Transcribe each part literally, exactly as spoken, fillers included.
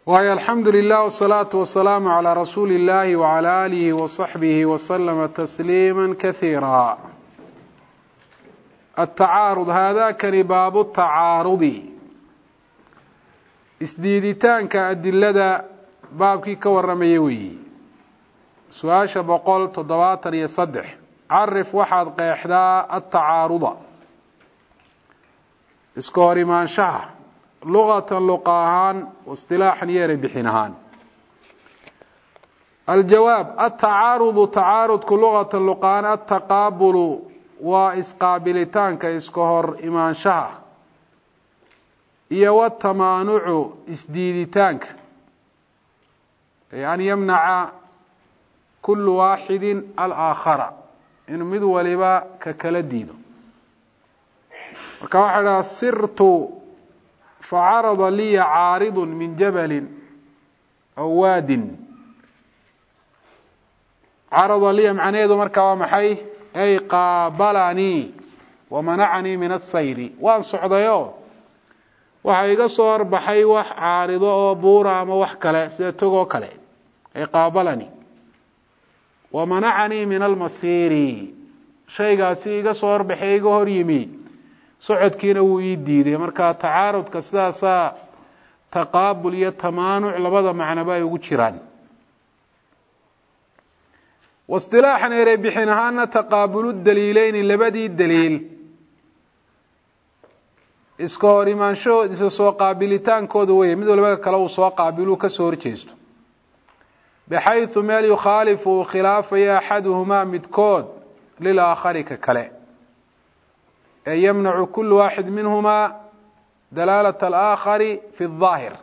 وهي الحمد لله والصلاة والسلام على رسول الله وعلى آله وصحبه وسلم تسليما كثيرا. التعارض هذا كان باب التعارض isdiiditaanka adilada baabkii ka waramay weey su'aasha boqol toddobaatan iyo saddex arif waxaad qeexdaa at-tacaaruda iska hor imaanshaha luqatan luqahan wastilaahan yeeray bixinahan الجواب التعارض تعارض لغة اللقان التقابل وإسقابلتان كإسكهر إيمان شاه iyo والتمانع إسديدتانك يعني يمنع كل واحد الآخر إنه مذ ولبا ككلديد وكواحد سرت فعرض لي عارض من جبل أو واد عرض لي معنى ذو مركب محي أي قابلني ومنعني من السير وأن صعديو waxa iga soo arbaxay wax caarido oo buura ama wax kale sida togo kale ay qaabalani wa manacani min al-masiri shaygaasi iga soo arbaxay iga hor yimi socodkiina wuu ii diiday marka tacaarudka sidaas taqaabul iyo tamaanuc labada macna bay ugu jiraan wastilaahan ay bixinaana taqaabulu daliilayn labadii daliil iska hor imaansho isa soo qaabilitaankooda weeye mid walba kale uu soo qaabilu ka soo horjeesto بحيث مال يخالف خلاف أحدهما مدكود للآخر ككله أي يمنع كل واحد منهما دلالة الآخر في الظاهر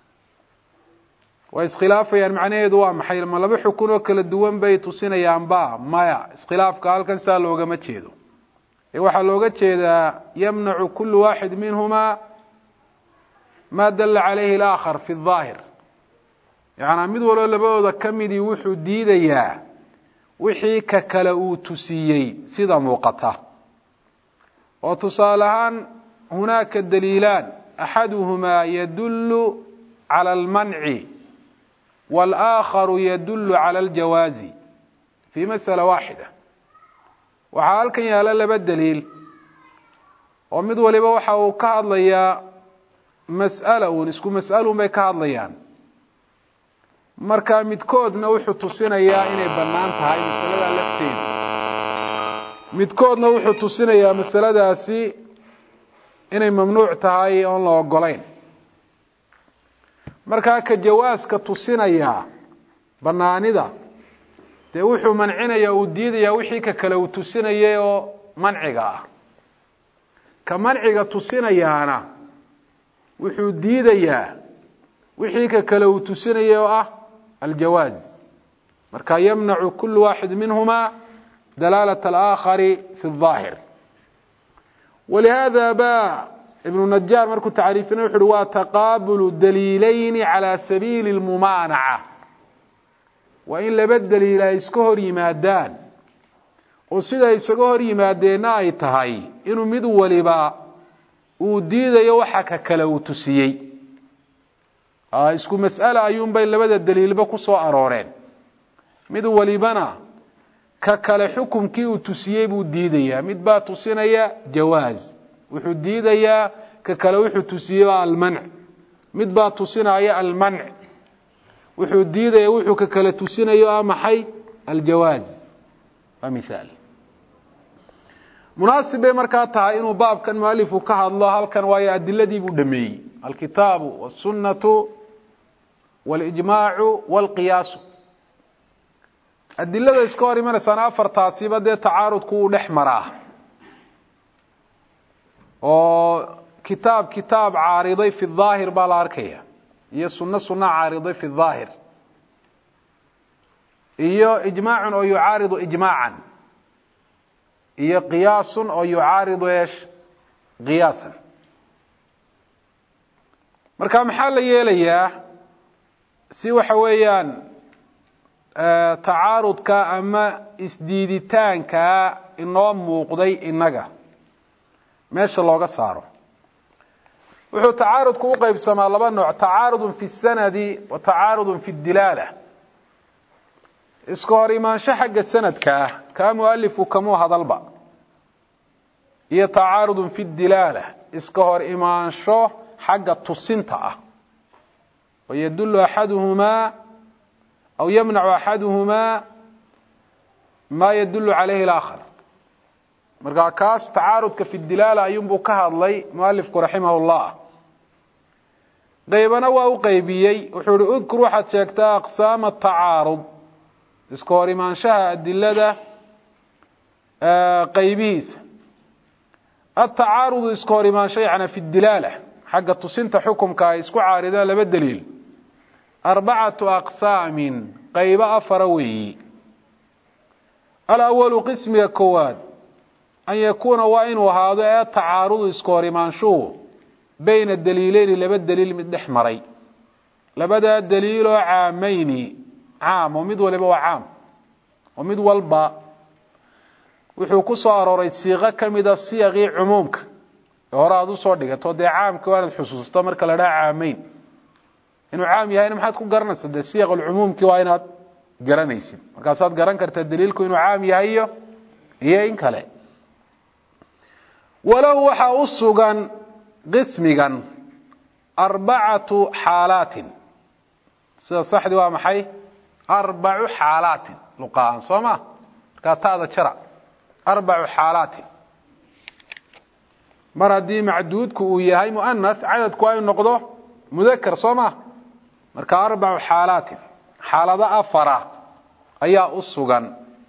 وإس خلاف يعني معناه دوام محيل ما لبح يكون وكل الدوام بيت سنة ينباع ما اسخلاف قال كان سال لوجا ما تشيدو waxa looga jeedaa yamnacu kullu waahid minhuma ma dalla alayhi al-akhar fi adh-dhahir yaana mid walo labadooda kamidi wuxuu diidayaa wixii ka kala uu tusiyay sida muuqata oo tusaalahan hunaka daliilan ahaduhuma yadullu ala al-man'i wal-akhar yadullu ala al-jawazi fi mas'ala wahida waxa halkan yaala laba daliil oo mid waliba waxa uu ka hadlayaa mas'ala oo isku mas'alo may ka hadlayaan marka midkoodna wuxuu tusinayaa inay banaan tahay mas'alada lafteeda midkoodna wuxuu tusinayaa mas'aladaasi inay mamnuuc tahay oo la ogolayn marka ka jawaaska tusinaya banaanida de wuxuu mancinaya uu diidaya wixii ka kale uu tusinayay oo manciga ah ka manciga tusinayaana wuxuu diidaya wixii ka kale uu tusinayay oo ah aljawaaz marka yamnacu kullu waahid minhuma دلالة الآخر في الظاهر ولهذا با ابن النجار مركو تعريفنا وحدوا تقابل دليلين على سبيل الممانعة وإن لبدل إلى إسكهر يمادان وصيدا إسكهر يمادين أي تهي إنه مدو ولبا وديد يوحك كلو تسيي آه إسكو مسألة أيوم بين لبدا الدليل بكسو أرورين مدو ولبنا ككل حكم كيو تسيي بوديديا مدبا تسينيا جواز وحو ديديا ككل وحو تسيي المنع مدبا تسينيا المنع wuxuu diiday wuxuu ka kala tusinayo ama xay aljawaaz مثال munaasib marka tahay inuu baabkan mualifu ka hadlo halkan way adiladii buu dhameeyay alkitaabu was-sunnatu wal-ijmaa'u wal-qiyaas adilada iska hor imanaysa afar taasiba de taarudku u dhaxmaraa oo kitaab kitaab caariday fi dhaahir baa la arkaya iyo sunna sunna caariday fi dhaahir iyo ijmaac oo yuaaridu ijmaacan iyo qiyaas oo yuaaridu eesh qiyaasan marka maxaa la yeelayaa si waxa weeyaan taarudka ama isdiiditaanka inoo muuqday inaga meesha looga saaro wuxuu tacaarudku u qaybsamaa laba nooc tacaarud fi sanadi wa tacaarud fi dilala iska hor imaansho xagga sanadka ah ka muallifu kamu hadalba iyo tacaarud fi dilala iska hor imaansho xagga tusinta ah ويدل أحدهما أو يمنع أحدهما ما يدل عليه الآخر مرقا كاس تعارض في الدلالة أينبو كهضلي مؤلفك رحمه الله قيبنا وقيبيي وحور أذكر واحد شاكتا أقسام التعارض اسكوري من شاء الدلالة قيبيس التعارض اسكوري من شيء في الدلالة حق التصنت حكم كايسكو عارضة لبالدليل أربعة أقسام قيب أفروي الأول قسم يكواد أن يكون وإن وهذا تعارض اسكوري منشو بين الدليلين لبالدليل من الحمري لبدا الدليل عامين عام ومد ولبا عام ومد والباء وحوكو صار صيغة كمدة صيغي عمومك هراء ذو صور ديغتو دي عام كوان الحصوص تمرك لدى عامين إنه عام يهينا محاد كو قرنس دي صيغ العموم كوانات قرنيسين مركاسات قرن كرت الدليلكو إنه عام يهيو هي إنك لا ولو وحا أصغا قسمغا أربعة حالات سيدا صح دي وامحي أربع حالات لقاء صوما كاتا هذا شرع أربع حالات mar haddii macduudku uu yahay mu'anas cadadku ay noqdo mudakar sooma marka arbac xaalaat xaalada afara ayaa u sugan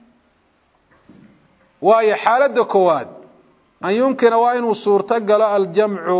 waayo xaalada koowaad an yumkina waa inuu suurta galo aljamcu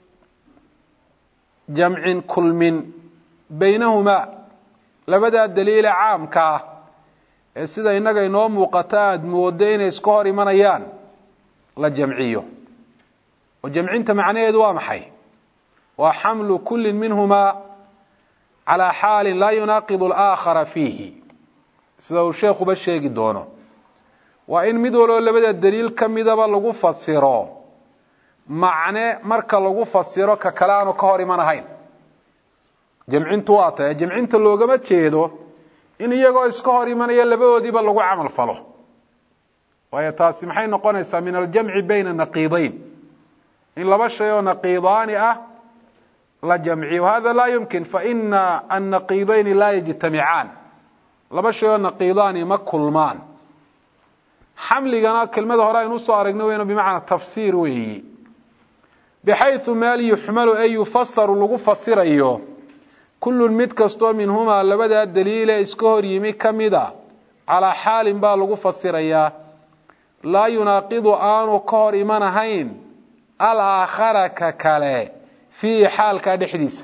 jamcin kulmin baynahuma labada daliil caamka ee sida inaga inoo muuqata aad moodo inay iska hor imanayaan la jamciyo وجمعينت معناه دوا محي وحمل كل منهما على حال لا يناقض الآخر فيه سيدو الشيخ بشيق دونه وإن مدولو لبدا الدليل كمدبا لغو فسيرو معنى مركا لغو فسيرو ككلانو كهوري منهين جمعينت واطا جمعينت اللوغة ما تشيدو إن يغو اسكهوري منهين لبدا ديبا لغو عمل فلو ويتاسي محين نقونيسا من الجمع بين النقيضين إن لبا شيء نقيضان أه لا جمعي وهذا لا يمكن فإن النقيضين لا يجتمعان لبا شيء نقيضان ما كلمان حمل جنا كلمة هراء نص أرجنوين بمعنى تفسير وي بحيث ما لي يحمل أي يفسر لغو فسر أيه كل متكستو منهما لبدا الدليل إسكور يمي كمدا على حال با لغو فسر أيه لا يناقض آن كور إيمانهين الآخر ككاله في حال كدحديث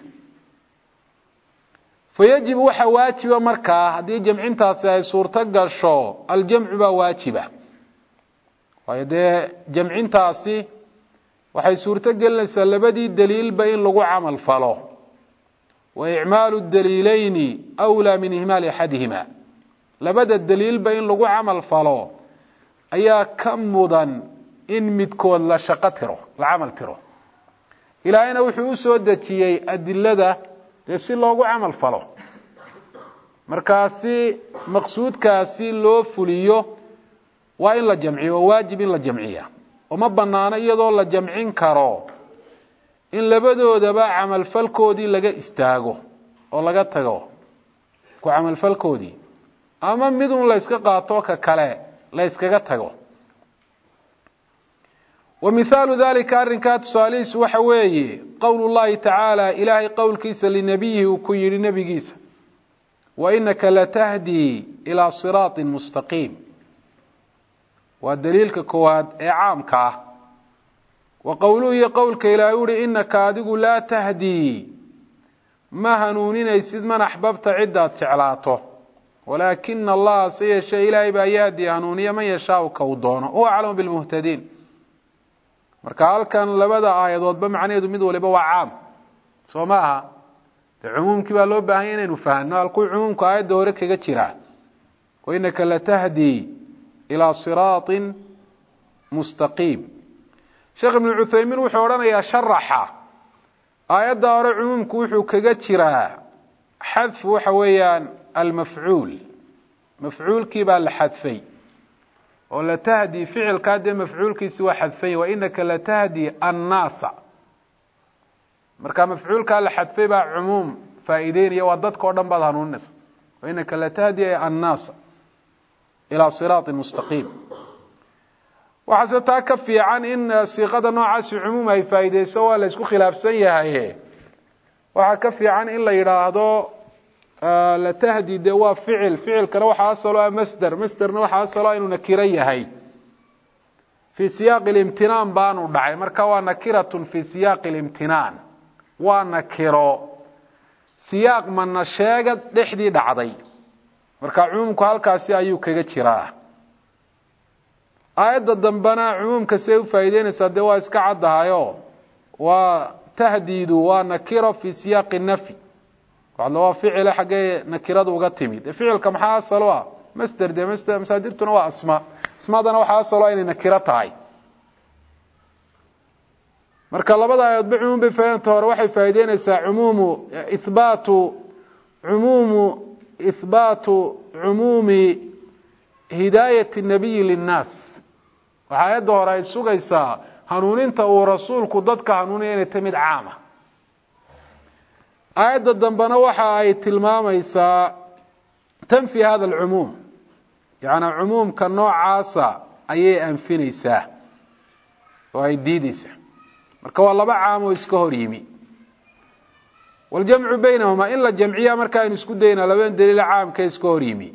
فيجب وحواجب مركا هذه جمعينتاس ay suurta gasho الجمع با waajiba wayde jamcintaasi waxay suurta galaysaa labadii daliil ba in lagu amal falo wa i'malu ad-dalilayn awla min ihmal ahadihima labada daliil ba in lagu amal falo ayaa kam mudan in midkood la shaqo tiro la amal tiro ilaahayna wuxuu u soo dajiyay adillada si loogu amal falo markaasi maqsuudkaasi loo fuliyo waa in la jamciyo waajib in la jamciya uma banaana iyadoo la jamcin karo in labadoodaba amal falkoodii laga istaago oo laga tago ku amal falkoodii ama midun la iska qaato ka kale la iskaga tago ومثال ذلك أرنكات صاليس وحوي قول الله تعالى إلهي قول كيس لنبيه وكير نبي كيس وإنك لتهدي إلى صراط مستقيم والدليل كواد إعامك وقوله يقولك إلى يوري إنك أدق لا تهدي ما هنونين يسيد من أحببت عدة تعلاته ولكن الله سيشاء إلهي بأيادي هنونية من يشاء كودونه هو أعلم بالمهتدين marka halkan labada aayadood ba macnaheedu mid waliba waa caam Soomaha umumki baa loo baahan yahay inuu fahanno halku umumka aayada hore kaga jira wa innaka la tahdi ila siratin mustaqim Sheikh Ibn Uthaymeen wuxuu oranayaa sharaxa aayadda hore cumuumku wuxuu kaga jiraa xadf waxa weeyaan almafcuul mafcuulkii baa la xadfay oo la tahdi ficilkaa dee mafcuulkiisi waa xadfay wa inaka latahdi annaasa marka mafcuulkaa la xadfay baa cumuum faa'iideynaya waa dadka oo dhan baad hanuuninaysa wa inaka latahdi annaasa ilaa siraatin mustaqiim waxaase taa ka fiican in siiqada noocaasi cumuum ay faa'iideyso waa la isku khilaafsan yahay waxaa ka fiican in la yidhaahdo la tahdi dee waa ficil ficilkana waxaa asalo ah masder masderna waxaa asalo ah inuu nakiro yahay fii siyaaqi اlimtinaan baanu dhacay marka waa nakiratun fii siyaaqi اlimtinaan waa nakiro siyaaq mana sheegad dhexdii dhacday marka cumuumku halkaasi ayuu kaga jiraa aayadda dambena cumuumka see u faa'iideynaysaa dee waa iska caddahayo waa tahdiidu waa nakiro fii siyaaqi nafy waxla waa ficile xaggee nakiradu uga timid ficilka maxaa asalo ah masder dee masder masaadirtuna waa asmaa asmaadana waxaa asalo inay nakiro tahay marka labada aayadoodba cumuum bay faa'iidanta hore waxay faa'iideynaysaa cumuumu ihbaatu cumuumu ihbaatu cumuumi hidaayati nabiyi linnaas waxaa aayadda hore ay sugaysaa hanuuninta uu rasuulku dadka hanuuniya inay tahay mid caama aayadda dambena waxa ay tilmaamaysaa tanfi hada alcumuum yacnaa cumuumka noocaasa ayay anfinaysaa oo ay diideysaa marka waa laba caam oo iska hor yimi waljamcu baynahumaa in la jamciya marka aynu isku daynaa labadan daliil caamka iska hor yimi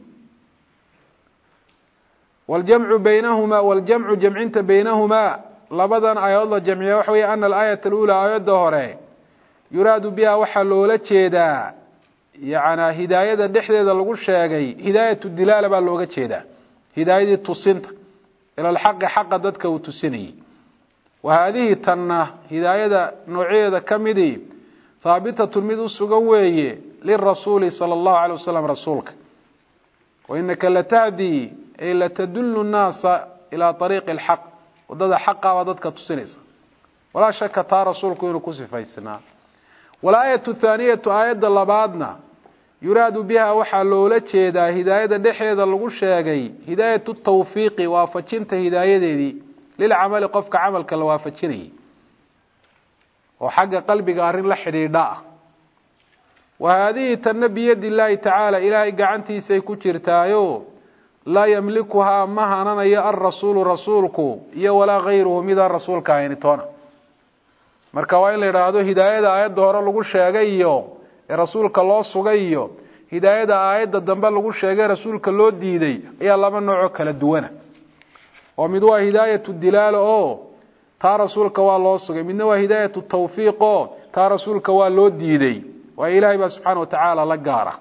waljamcu baynahumaa waljamcu jamcinta baynahumaa labadan aayadood la jamciya waxa weeye ana alaayata alula aayadda hore yuraadu biha waxaa loola jeedaa yacnaa hidaayada dhexdeeda lagu sheegay hidaayatu dilaala baa looga jeedaa hidaayadii tusinta ila alxaqi xaqa dadka uu tusinayay wa haadihi tanna hidaayada noocyadeeda ka midii haabitatun mid u sugan weeye lirasuuli sala allahu alay wasalam rasuulka wa inaka latahdi ay latadullu nnaasa ilaa ariiqi alxaq wadada xaqa baa dadka tusinaysa walaa shaka taa rasuulku inuu ku sifaysnaa walaayatu thaaniyatu aayadda labaadna yuraadu biha waxaa loola jeedaa hidaayada dhexeeda lagu sheegay hidaayatu tawfiiqi waafajinta hidaayadeedii lilcamali qofka camalka la waafajinayay oo xagga qalbiga arrin la xidhiidha ah wa haadihi tanna biyadi illaahi tacaala ilaahay gacantiisay ku jirtaayo laa yamlikuhaa ma hananayo alrasuulu rasuulku iyo walaa gayruhu midaan rasuulka ahayni toona marka waa in la yidhaahdo hidaayada aayadda hore lagu sheegay iyo ee rasuulka loo sugay iyo hidaayada aayadda dambe lagu sheegay rasuulka loo diiday ayaa laba noocoo kala duwana oo mid waa hidaayatu dilaala oo taa rasuulka waa loo sugay midna waa hidaayatu tawfiiq oo taa rasuulka waa loo diiday waa ilaahay baa subxaana wa tacaala la gaara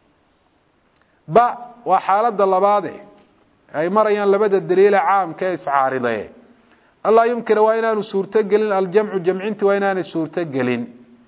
ba waa xaaladda labaade ay marayaan labada daliila caamka ee iscaaridaye allaa yumkina waa inaanu suurto gelin aljamcu jamcinti waa inaanay suurto gelin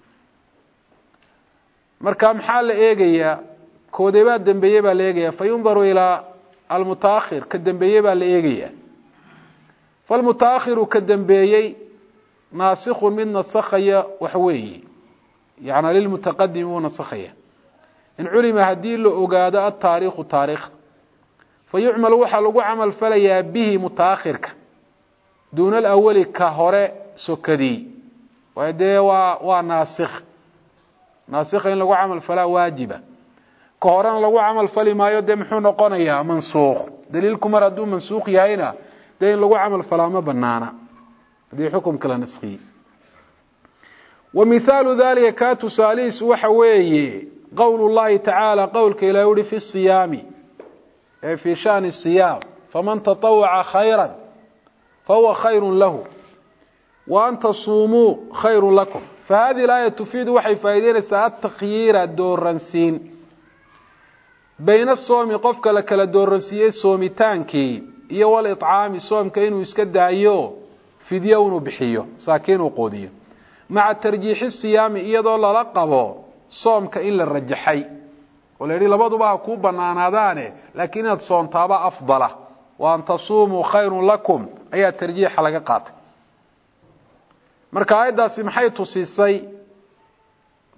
marka maxaa la eegayaa koodeebaa dambeeye baa la eegaya fa yundaru ilaa almutaakhir ka dambeeye baa la eegaya falmutaakhiru ka dambeeyey naasikun mid nasakhaya wax weeye yacnaa lilmutaqadimi wuu nasakhaya in culima haddii la ogaado ataariikhu taariikh fa yucmalu waxaa lagu camal falayaa bihi mutaakhirka duuna alawali ka hore sokadii waayo dee waa waa naasikh naasikha in lagu camal falaa waajiba ka horena lagu camal fali maayo dee muxuu noqonayaa mansuukh daliilku mar hadduu mansuukh yahayna dee in lagu camal falaa ma banaana haddii xukumka la naskhiye wa mithaalu dalika kaa tusaalihiisu waxa weeye qowl llahi tacaala qowlka ilahi uhi fi siyaami ee fii shaani siyaam faman tatawaca khayra fahuwa khayru lahu wa an tasuumuu khayru lakum fahadihi alaaya tufiidu waxay faa'iideynaysaa atakhyiira dooransiin bayna soomi qofka la kala dooransiiyey soomitaankii iyo waliطcaami soomka inuu iska daayo fidyo inuu bixiyo masaakiin uu qoodiyo maca tarjiixi siyaami iyadoo lala qabo soomka in la rajaxay oo la yidhi labaduba ha kuu banaanaadaane laakiin inaad soontaaba afdala wa an tasuumuu khayrun lakum ayaa tarjiixa laga qaatay marka aayaddaasi maxay tusisay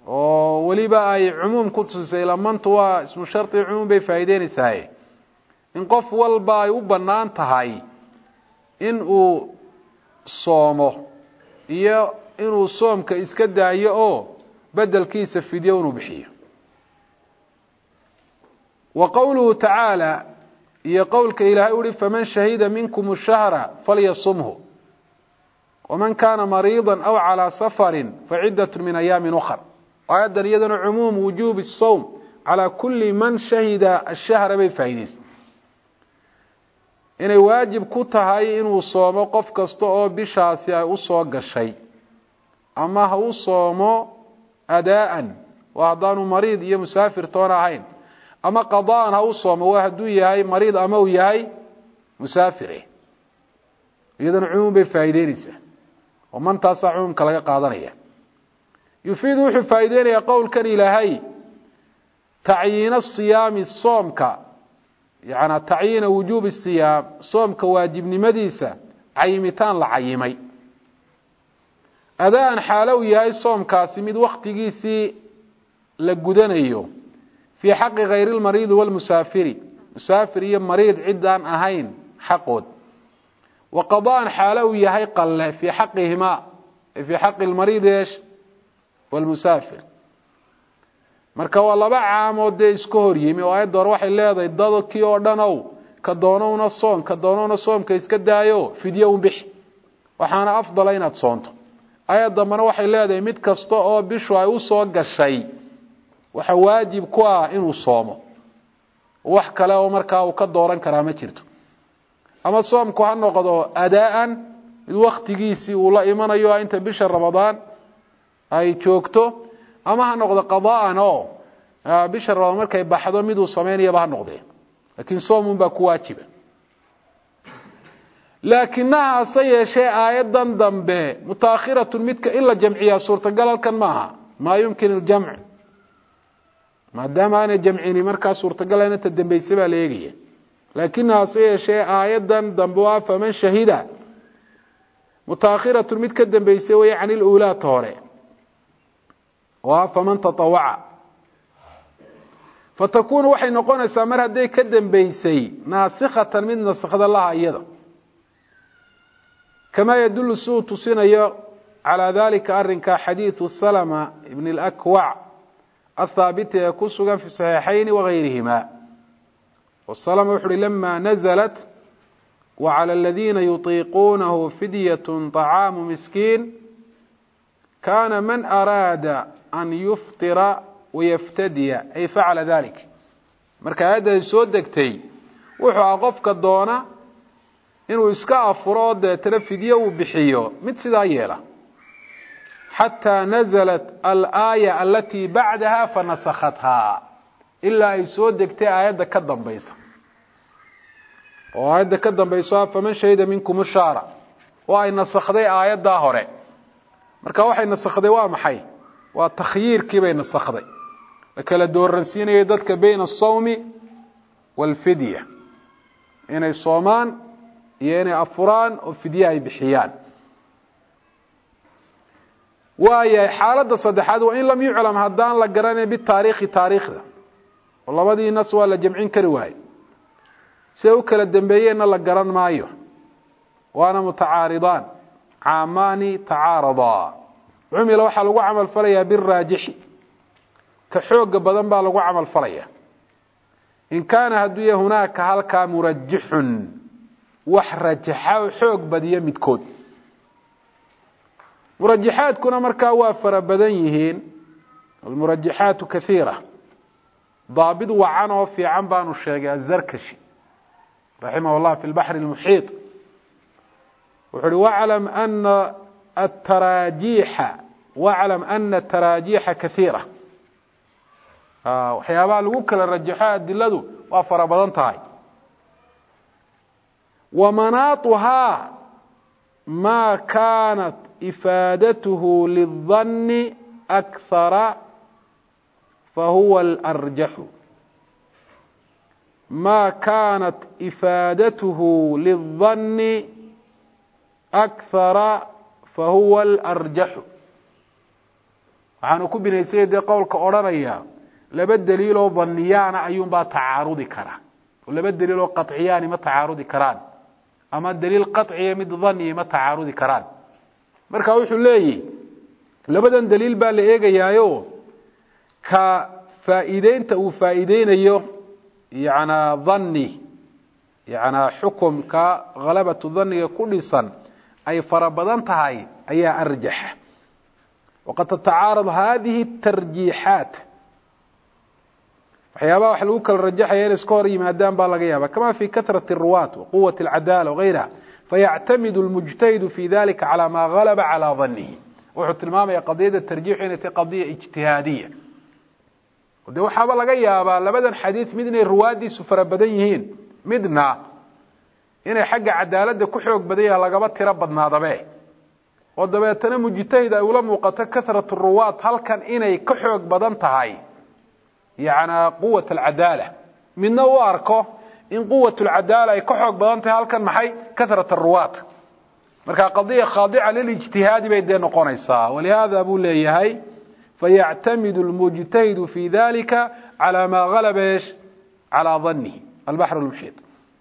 oo waliba ay cumuum ku tusay lamantu waa ismu sharti cumuum bay faa'iideynaysaa in qof walba ay u banaan tahay in uu soomo iyo inuu soomka iska daayo oo bedelkiisa fidyo inuu bixiyo. wa qawluhu ta'ala iyo qowlka ilaahay uri faman shahida minkum ash-shahra falyasumhu waman kana mariidan aw ala safarin fa'iddatun min ayamin ukhra. ayadan iyadana cumuum wujuub as-sawm ala kulli man shahida ash-shahra bay faa'iideys inay waajib ku tahay inuu soomo qof kasta oo bishaasi ay u soo gashay ama ha u soomo adaan wa hadaanu mariid iyo musaafir toona ahayn ama qadaan ha u soomo waa haduu yahay mariid ama uu yahay musaafir iyadana cumuum bay faa'iideynaysaa oo man taasa cumuumka laga qaadanaya. yufiidu wuxuu faa'iideynaya qowlkan ilaahay tacyiin as-siyaam soomka يعني تعيين وجوب الصيام صوم كواجب نمديسة عيمتان لعيمي أداء حالو يهي صوم كاسميد وقت جيسي لقدنيو في حق غير المريض والمسافر مسافر يم مريض عدان أهين حقود وقضاء حالو يهي قل في حقهما في حق المريض إيش والمسافر marka waa laba caamood ee isku hor yimi oo ay door waxay leedahay dadkii oo dhanow ka doonowna soon ka doonowna soomka iska daayo fidyo u bix waxaana afdal inaad soonto. ayada mana waxay leedahay mid kasto oo bishu ay u soo gashay waxa waajib ku ah inuu soomo wax kale oo markaa uu ka dooran karaa ma jirto. ama soomku ha noqdo adaan mid waqtigiisii uu la imanayo inta bisha Ramadaan ay joogto ama ha noqdo qadaan oo bisha Ramadaan markay baxdo mid uu sameeyo ba noqday laakiin soomun ba ku waajiba. laakinaha sayashay aayadan dambe mutaakhiratun midka illa jamciya suurtagalkan maaha ma yumkin al-jam' maadaama ana jamcini marka suurtagalana ta dambeysay ba leeyahay laakinaha sayashay aayadan dambe waa faman shahida mutaakhiratun midka dambeysay way yani al-ula toore وفمن تطوع فتكون وحي نقونيسا mar haday ka dambeysay naasikhatan mid nasakhada Allah ayada kama yadullu suu tusinayo ala dhalika arrinka hadithu Salama ibn al-Akwa' الثابت kusugan fi sahihayn wa ghayrihima والسلام وحري لما نزلت وعلى الذين يطيقونه فدية طعام مسكين كان من أراد أن يفطر ويفتدي أي فعل ذلك marka hada soo degtay wuxuu qofka doona inuu iska afuro telefidiyo uu bixiyo mid sida yeela hatta nazalat al-aya allati ba'daha fanasakhatha illa ay soo degtay aayada ka dambaysa oo aayada ka dambaysa faman shahida minkum ash-shahra wa ay nasakhday aayada hore marka waxay nasakhday waa maxay waa takhyiirkii bay nasakhday kala dooransiinayay dadka bayna as-sawmi wal fidya inay soomaan iyo inay afuraan oo fidya ay bixiyaan. waaya xaaladda saddexaad waa in lam yuclam hadaan la garanay bi taariikhi taariikhda labadii nas waa la jamcin kari waay si uu kala dambeeyayna la garan maayo waana mutacaaridaan caamani tacaarada cumila waxa lagu amal falaya bir raajixi ka xoog badan baa lagu amal falaya in kaana haduu hunaaka halka murajjihun wax rajaxa xoog badiya midkood murajjihaadkuna marka waa fara badan yihiin المرجحات كثيرة ضابط وعنه في عنبان الشيخ الزركشي رحمه الله في البحر المحيط واعلم أن التراجيح واعلم أن التراجيح كثيرة وحيابا الوكل الرجحاء الدلدو وافر بضانتهاي ومناطها ما كانت إفادته للظن أكثر فهو الأرجح ما كانت إفادته للظن أكثر فهو الأرجح waxaanu ku binaysay dee qowlka odhanaya laba daliil oo dhanniyaana ayuunbaa tacaarudi kara oo laba daliil oo qaطciyaani ma tacaarudi karaan ama daliil qaطciya mid dhanniya ma tacaarudi karaan marka wuxuu leeyahy labadan daliil baa la eegayaayo ka faa'iideynta uu faa'iideynayo yana dhanni yana xukumka ghalabatu dhanniga ku dhisan ay fara badan tahay ayaa arjaxa waqad tatacaarad hadihi الtarjiixaat waxyaabaha wax lagu kala rajaxaya in iska hor yimaadaan baa laga yaaba kama fi kahrati الruwaat waquwati اlcadaala wagayraha fayactamidu اlmujtahidu fi dalika calى ma galaba calى dhannihi wuxuu tilmaamaya qadiyada tarjiixu inay tahay qadiya ijtihaadiya de waxaaba laga yaabaa labadan xadiid mid inay ruwaadiisu fara badan yihiin midna inay xagga cadaaladda ku xoog badan yaha lagaba tiro badnaadabe oo dabeetana mujtahid ay ula muuqato kahratu ruwaat halkan inay ka xoog badan tahay yana quwat alcadaala midna u arko in quwat alcadaala ay ka xoog badan tahay halkan maxay kahrat ruwaat marka qadiya khaadica lilijtihaadi bay dee noqonaysaa walihada buu leeyahay fayactamidu almujtahidu fi dalika calى ma galaba eesh calى dhannihi albaxr اlmuxiiط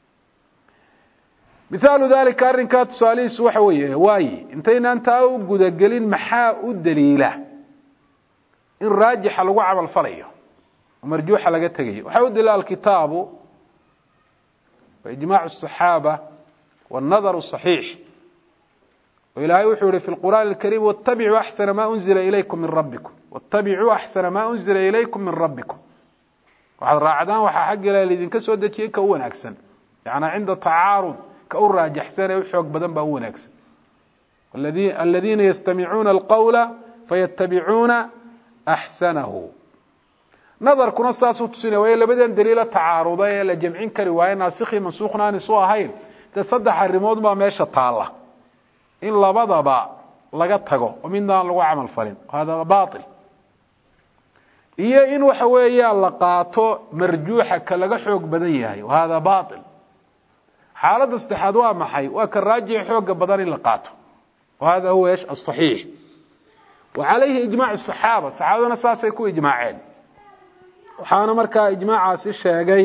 mithaalu dalika arrinkaa tusaalihiisu waxa weeye waaye intaynaan taa u gudagelin maxaa u daliila in raajixa lagu camal falayo oo marjuuxa laga tegayo waxaa u daliila alkitaabu waijmaacu الصaxaaba wالnadar الصaxiix oo ilaahay wuxuu yihi fi lqur'aan اlkariim waاtabicuu axsana ma unzila ilaykum min rabbikum waاtabicuu axsana ma unzila ilaykum min rabbikum waxaad raacdaan waxaa xagga ilahay laydinka soo dejiyey ka u wanaagsan yacnaa cinda tacaarud ka u raajaxsan ee u xoog badan baa u wanaagsan aladiina yastamicuuna alqawla fayatabicuuna axsanahu nadarkuna saasuu tusinaya waayo labadan daliilo tacaaruda ee la jamcin kari waaye naasikhi mansuukhna aan isu ahayn dee saddex arrimood baa meesha taalla in labadaba laga tago oo midna aan lagu camal falin hada baatil iyo in waxa weeyaan la qaato marjuuxa ka laga xoog badan yahay hada baatil xaaladda saddexaad waa maxay waa ka raajix xooga badan in la qaato wahada huwa ايش الصحيح وعليه إجماع الصحابة صحابنا saasay ku ijmaaceen waxaana markaa ijmaacaasi sheegay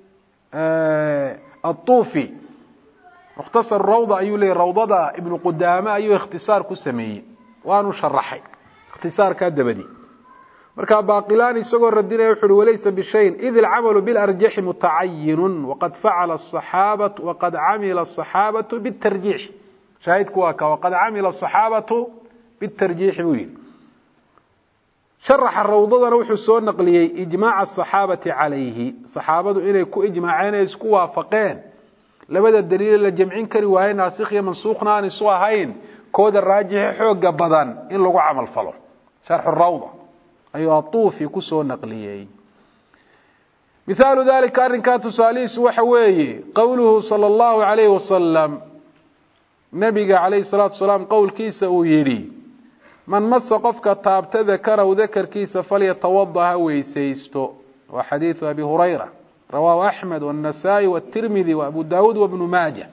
الطوفي مختصر روضة ayuu leeyahy rawdada ibnu qudaame ayuu ikhtisaar ku sameeyey waanu sharaxay ikhtisaarkaa dabadi markaa baaqilaan isagoo radinaya wuxu uhi walaysa bishayin id alcamalu bilarjaxi mutacayinun waqad facala asaxaabatu waqad camila asaxaabatu bitarjiix shaahidku waa ka waqad camila asaxaabatu bitarjiixi buu yidhi sharaxa rawdadana wuxuu soo naqliyey ijmaaca asaxaabati calayhi saxaabadu inay ku ijmaaceen ay isku waafaqeen labada daliil la jamcin kari waaye naasikh iyo mansuukhna aan isu ahayn kooda raajixa xooga badan in lagu camal falo sharxu rawda ayuu atuufi ku soo naqliyey mithaalu dalika arrinkaa tusaalihiisu waxa weeye qowluhu sala allahu calayhi wasalam nabiga calayhi salaatu wasalaam qowlkiisa uu yidhi man masa qofka taabta dakaraw dakarkiisa falyatawada ha weysaysto waa xadiidu abi hurayra rawaahu axmed wاnasaa'i wاtirmidi wabu daawuud wabnu maaja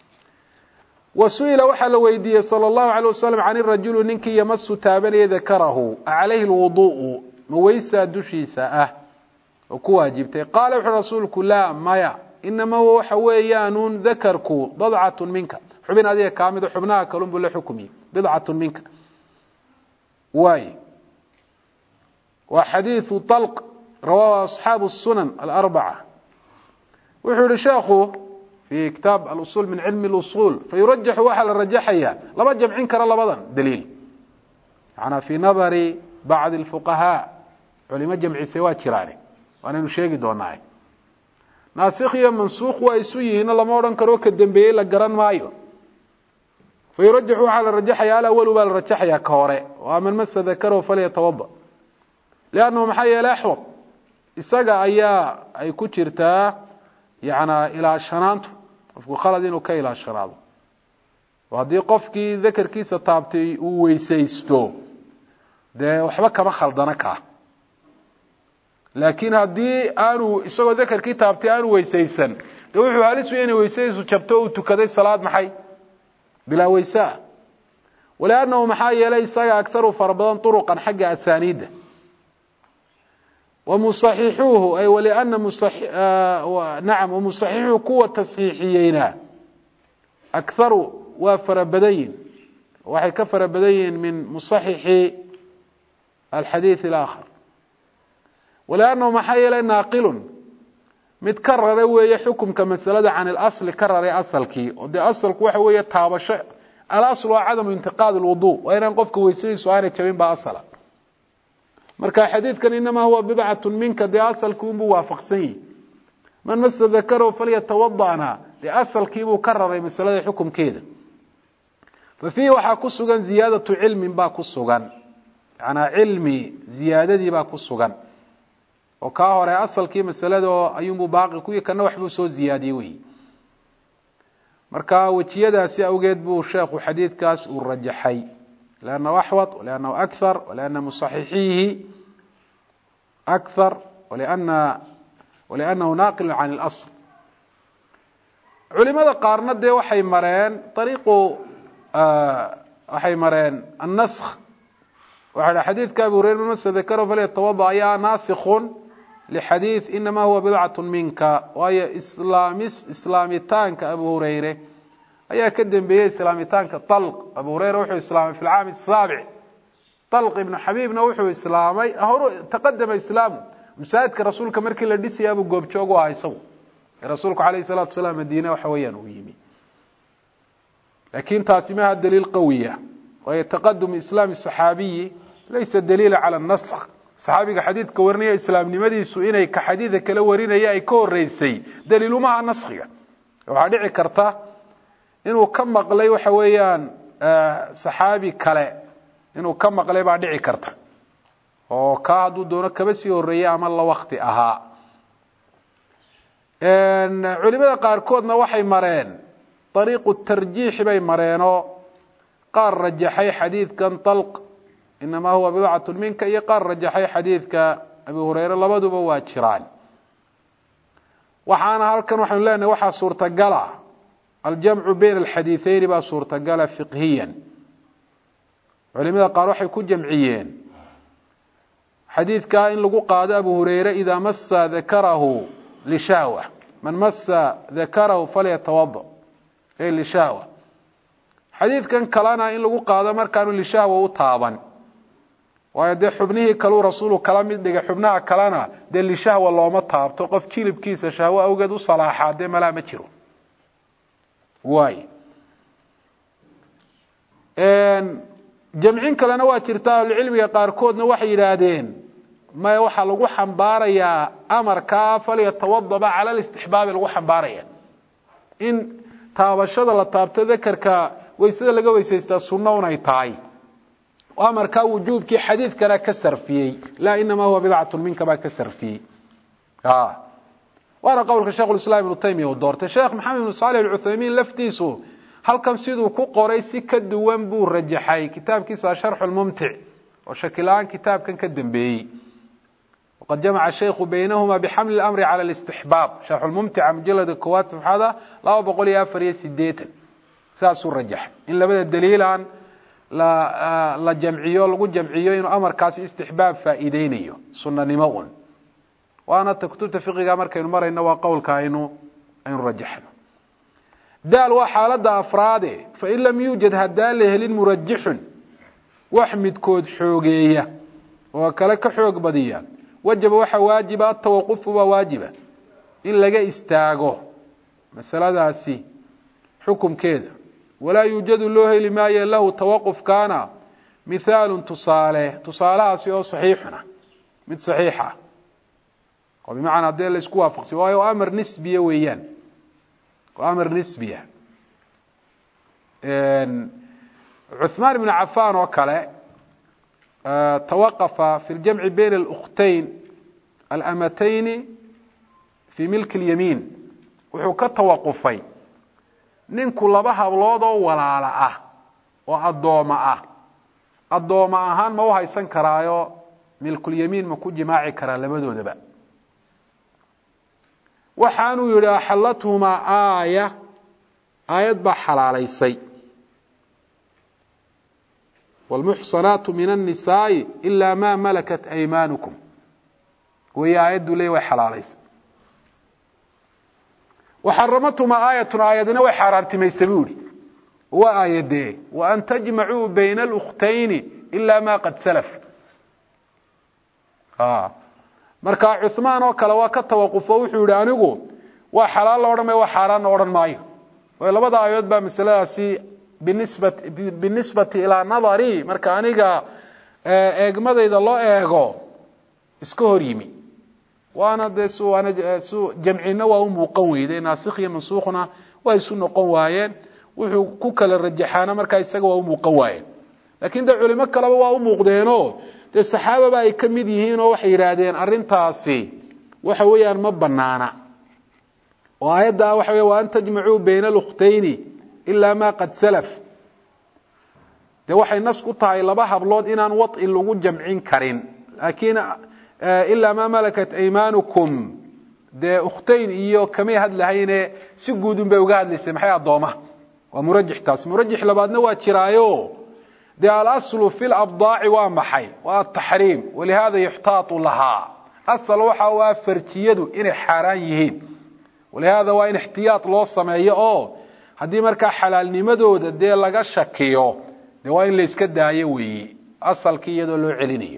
wasu'ila waxaa la weydiiyey salى اllahu alيه wasalam can irajulu ninkii yamasu taabanaya dakarahu calayhi lwuduءu ma weysaa dushiisa ah oo ku waajibtay qaala wuxu rasuulku laa maya inama waxa weeyaanuun dakarku badcatun minka xubin adiga kaa mido xubnaha kalun buu la xukumiyey bidcatun minka waay waa xadiiثu طalq rawaahu asxaabu الsunan alarbaca wuxuu yihi sheekhu في kitaab alusul min cilmi اlusul fayurajaxu waxaa la rajaxaya lama jamcin karo labadan daliil yanaa fii nadari bacdi اlfuqahaa culimo jamcisay waa jiraane waanaynu sheegi doonaa naasikh iyo mansuukh waa isu yihiino lama odhan karo ka dambeeyey la garan maayo fayurajaxu waxaa la rajaxaya alawalu baa la rajaxaya ka hore waa man masa dakarahu falyatawada liannahu maxaa yeele axwad isaga ayaa ay ku jirtaa yanaa ilaashanaantu qofku khalad inuu ka ilaashanaado oo haddii qofkii dakarkiisa taabtay uu weysaysto dee waxba kama khaldana kaa laakiin haddii aanu isagoo dakarkii taabtay aanu weysaysan dee wuxuu halisu inay weysadiisu jabto uu tukaday salaad maxay bilaa weysaa walaanahu maxaa yeelay isaga aktaru farabadan turuqan xagga asaaniida ومصححوه أي ولأن مصح آه نعم ومصححوه قوة تصحيحيين أكثر وفر بدين وحي كفر بدين من مصحح الحديث الآخر ولأنه محايل ناقل متكرر وهي حكم كمسألة عن الأصل كرر أصلك ودي أصلك وحوية تابشة الأصل وعدم انتقاد الوضوء وإن نقفك ويسير سؤال التبين بأصلا marka xadiidkan inama huwa bid'atun minka de asalku buu waafaqsan man masdakaro falyatawadana de asalkiibu kararay masalada xukumkeeda fa fi waxa ku sugan ziyadatu ilmi ba ku sugan ana ilmi ziyadadii ba ku sugan oo ka hore asalkii masalada ayuu baaqi ku yakana waxbu soo ziyadiyay wi marka wajiyadaasi awgeed buu sheekhu xadiidkaas uu rajaxay لأنه أحوط ولأنه أكثر ولأن مصححيه أكثر ولأن ولأنه ناقل عن الأصل علماء قارنة دي وحي مرين طريقه آه وحي مرين النسخ وعلى حديث كابو هريرة من مسجد ذكره فليتوضأ يا ناسخ لحديث إنما هو بضعة منك وهي إسلاميس إسلاميتان كأبو هريرة ayaa ka dambeeyay islaamitaanka talq Abu Hurayra wuxuu islaamay fi aam السابع talq ibn Habibna wuxuu islaamay hore taqaddama islaamu musaadka rasuulka markii la dhisay abu goobjoog oo haysaw rasuulku kaleey salaatu salaam Madiina waxa weeyaan uu yimi laakiin taasi ma daliil qawiya oo taqaddum islaam saxaabi laysa daliil ala an-nasakh saxaabiga xadiidka warniya islaamnimadiisu inay ka xadiidka kala warinaya ay ka horeysay daliil uma naskhiga waxa dhici karta inuu ka maqlay waxa weeyaan saxaabi kale inuu ka maqlay baa dhici karta oo ka haduu doono kaba sii horeeyay ama la waqti ahaa een culimada qaar koodna waxay mareen طريق الترجيح bay mareeno qaar rajaxay xadiidkan talq inma huwa bid'atu minka iyo qaar rajaxay xadiidka Abu Hurayra labaduba waa jiraan waxaana halkan waxaan leenahay waxa suurta gala الجمع بين الحديثين با صورة قال فقهيا علماء قالوا حي كو جمعيين حديث كائن لقو قاد أبو هريرة إذا مس ذكره لشهوة من مس ذكره فليتوضأ إيه لشهوة حديث كان كلانا إن لقو قاد مر كانوا لشهوة وطابا ويدي حبنه كلو رسوله كلام يدي حبنها كلانا دي لشهوة الله ما طاب توقف كيل بكيسة شهوة أو قدو صلاحة دي ملا مجرو واي ان جمعين كلنا waa jirtaa cilmiga qaar koodna waxay yiraahdeen ma waxa lagu xambaaraya amarka faliya tawadaba ala al-istihbab lagu xambaaraya in taabashada la taabto dhakarka weysada laga weysaysta sunno ay tahay amarka wujuubki xadiidkana ka sarfiyay la inma huwa bid'atun minka ba ka sarfiyay ah وانا قولك الشيخ الإسلام ابن تيمية ودورته الشيخ محمد بن صالح العثيمين لفتيسو هل كان سيدو كو قوري سي كدوان بو رجحاي كتاب كيسا شرح الممتع وشكلان كتاب كان كدن بي وقد جمع الشيخ بينهما بحمل الأمر على الاستحباب شرح الممتع مجلد الكوات هذا لا بقول يا فريس ديتا ساسو الرجح إن لبدا الدليل عن لا لا جمعيو لغو جمعيو إنه أمر كاسي استحباب فائدينيو سنة نمون وانا كتبت فقهي markaynu marayna waa qowlka aynu aynu rajaxno dal waa xaalada afraade fa in lam yujad hadal helin murajjih wax midkood xoogeeya oo kale ka xoog badiya wajaba waxa waajiba tawaquf waa waajiba in laga istaago masaladaasi xukumkeeda wala yujadu loo heli maayo lahu tawaquf kana مثال تصاله تصالhaasi oo saxiixna mid saxiixa وبمعنى هذا اللي اسكوا فقسي وايو امر نسبيه ويان وامر نسبيه ان عثمان بن عفان وكله اه توقف في الجمع بين الاختين الامتين في ملك اليمين وحو كتوقفي نinku laba hablood oo walaala ah oo adooma ah adooma ahaan ma u haysan karaayo milkul yamiin ma ku jimaaci karaa labadoodaba waxaanu yiri xalatuhuma aaya aayad ba xalaalaysay والمحصنات من النساء إلا ما ملكت أيمانكم وهي آيات لي وحلاليس وحرمتهما آية آياتنا وحرارتي ما يسبولي وآيات وأن تجمعوا بين الأختين إلا ما قد سلف آه marka Uthman oo kale waa ka tawaqufo wuxuu yiri anigu waa xalaal la oran ma waa xaraan oran maayo way labada ayood ba misaladaasi binisbat binisbati ila nadari marka aniga eegmadayda loo eego iska hor yimi waana deesu ana soo jamciina waa u muuqan weeyday naasikh iyo mansuukhna way isu noqon waayeen wuxuu ku kala rajaxana marka isaga waa u muuqan waayeen laakiin da culimo kale waa u muuqdeeno de saxaabada ay kamid yihiin oo waxay yiraahdeen arintaasi waxa weeyaan ma banaana oo ayada waxa weey waa an tajma'u bayna al-ukhtayni illa ma qad salaf de waxay nas ku tahay laba hablood inaan wad'i lagu jamcin karin laakiin illa ma malakat aymanukum de ukhtayn iyo kamay hadlahayne si guud un bay uga hadlaysay maxay adooma waa murajih taas murajih labaadna waa jiraayo ده الأصل في الأبضاع ومحي والتحريم ولهذا يحتاط لها أصل وحا وافرتيدو إن حران يهين ولهذا وإن احتياط لو سمعيه أو هدي مركا حلال نمدو ده دي لغا شكيو ده وإن ليس كده يوي أصل كيدو لو علينيه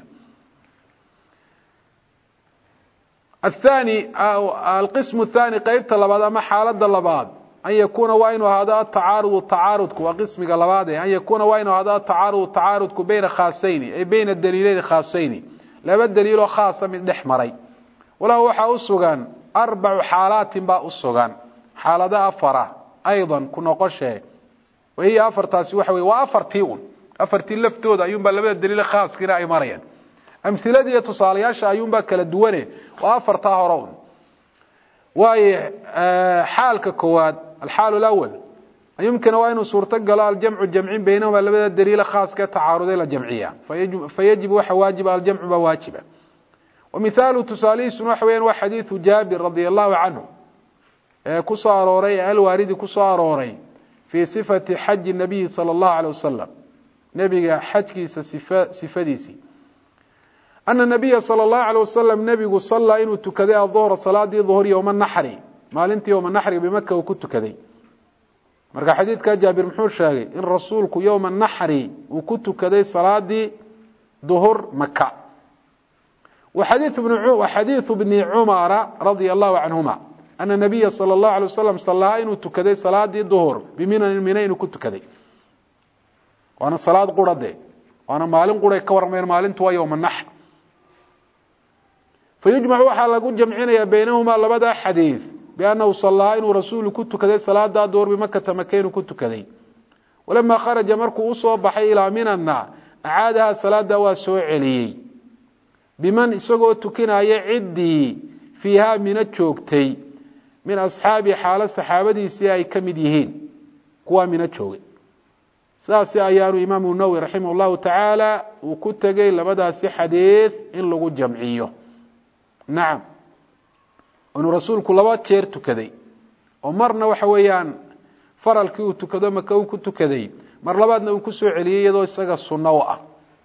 الثاني القسم الثاني قيبت اللباد أما حالة اللباد أن يكون وين هذا التعارض والتعارض وقسم قلباده أن يكون وين هذا التعارض والتعارض بين خاصين أي بين الدليلين خاصين لا بد دليل خاص من دحمري ولا وحا أسوغان أربع حالات با أسوغان حالة أفرة أيضا كنا قشة وهي أفر تاسي وحوي وأفر تيون أفر تلفتود أيون با لبدا الدليل خاص كنا أي مريان أمثلة دي تصالياش أيون با كالدواني وأفر تاهرون وهي حالك كواد الحال الأول يمكن وأن صورتقل الجمع الجمعين بينهما لبدا الدليل خاص كتعارض إلى الجمعية فيجب, فيجب واجب الجمع بواجبه ومثال تساليس وحوين وحديث جابر رضي الله عنه كساروري الوارد كساروري في صفة حج النبي صلى الله عليه وسلم نبي حج صفديسي أن النبي صلى الله عليه وسلم نبي صلى إنه تكذي الظهر صلاة دي ظهر يوم النحر maalintii yawm an-nahr bimaka uu ku tukaday marka xadiidka Jaabir muxuu sheegay in rasuulku yawm an-nahr uu ku tukaday salaadii dhuhur Makka wa hadith ibn wa hadith ibn Umar radiyallahu anhuma anna nabiy sallallahu alayhi wasallam sallaa inuu tukaday salaadii dhuhur bimina mina inuu ku tukaday waana salaad qurade waana maalin quray ka warmeen maalintu waa yawm an-nahr فيجمع waxa lagu jamcinaya baynahuma labada xadiis بأنه صلى إنه رسول كنت كذي صلاة دور بمكة مكين كنت كذي ولما خرج مركو أصبح إلى منى أعادها صلاة دوا سوء علي بمن إسقوا تكنا يعدي فيها من الشوكتي من أصحاب حال الصحابة سياي كمديهين قوى من الشوك ساسي أيان إمام النووي رحمه الله تعالى وكنت قيل لبدا سي حديث إن لغو جمعيه نعم أنه رسولك لبات شير تكذي ومرنا وحويان فرل كيو تكذي مكو كنت كذي مر لبادنا وكسو عليه يدو يساق الصنوة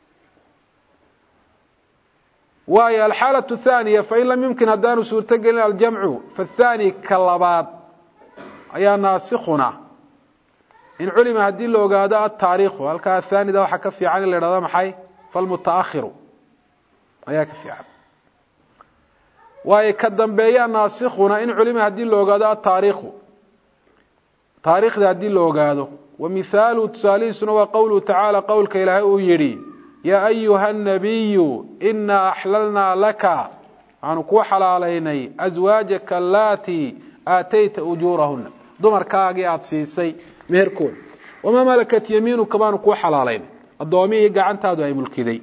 وهي الحالة الثانية فإن لم يمكن أدان سورتقل الجمع فالثاني كاللباد أي ناسخنا إن علم هدين له قاداء التاريخ هل الثاني ده وحكفي عن اللي رضا محي فالمتأخر أي كفي عن way ka dambeeyaan naasikhuna in culima hadii loo ogaado taariikhu taariikhda hadii loo ogaado wa mithalu tusalisuna wa qawlu ta'ala qawlka ilaahay uu yiri ya ayyuhan nabiyyu inna ahlalna laka anu ku xalaalaynay azwaajaka allati aatayta ujurahunna dumarkaagi aad siisay meherkood wama malakat yamiinuka baanu ku xalaalayn adoomii gacantaadu ay mulkiday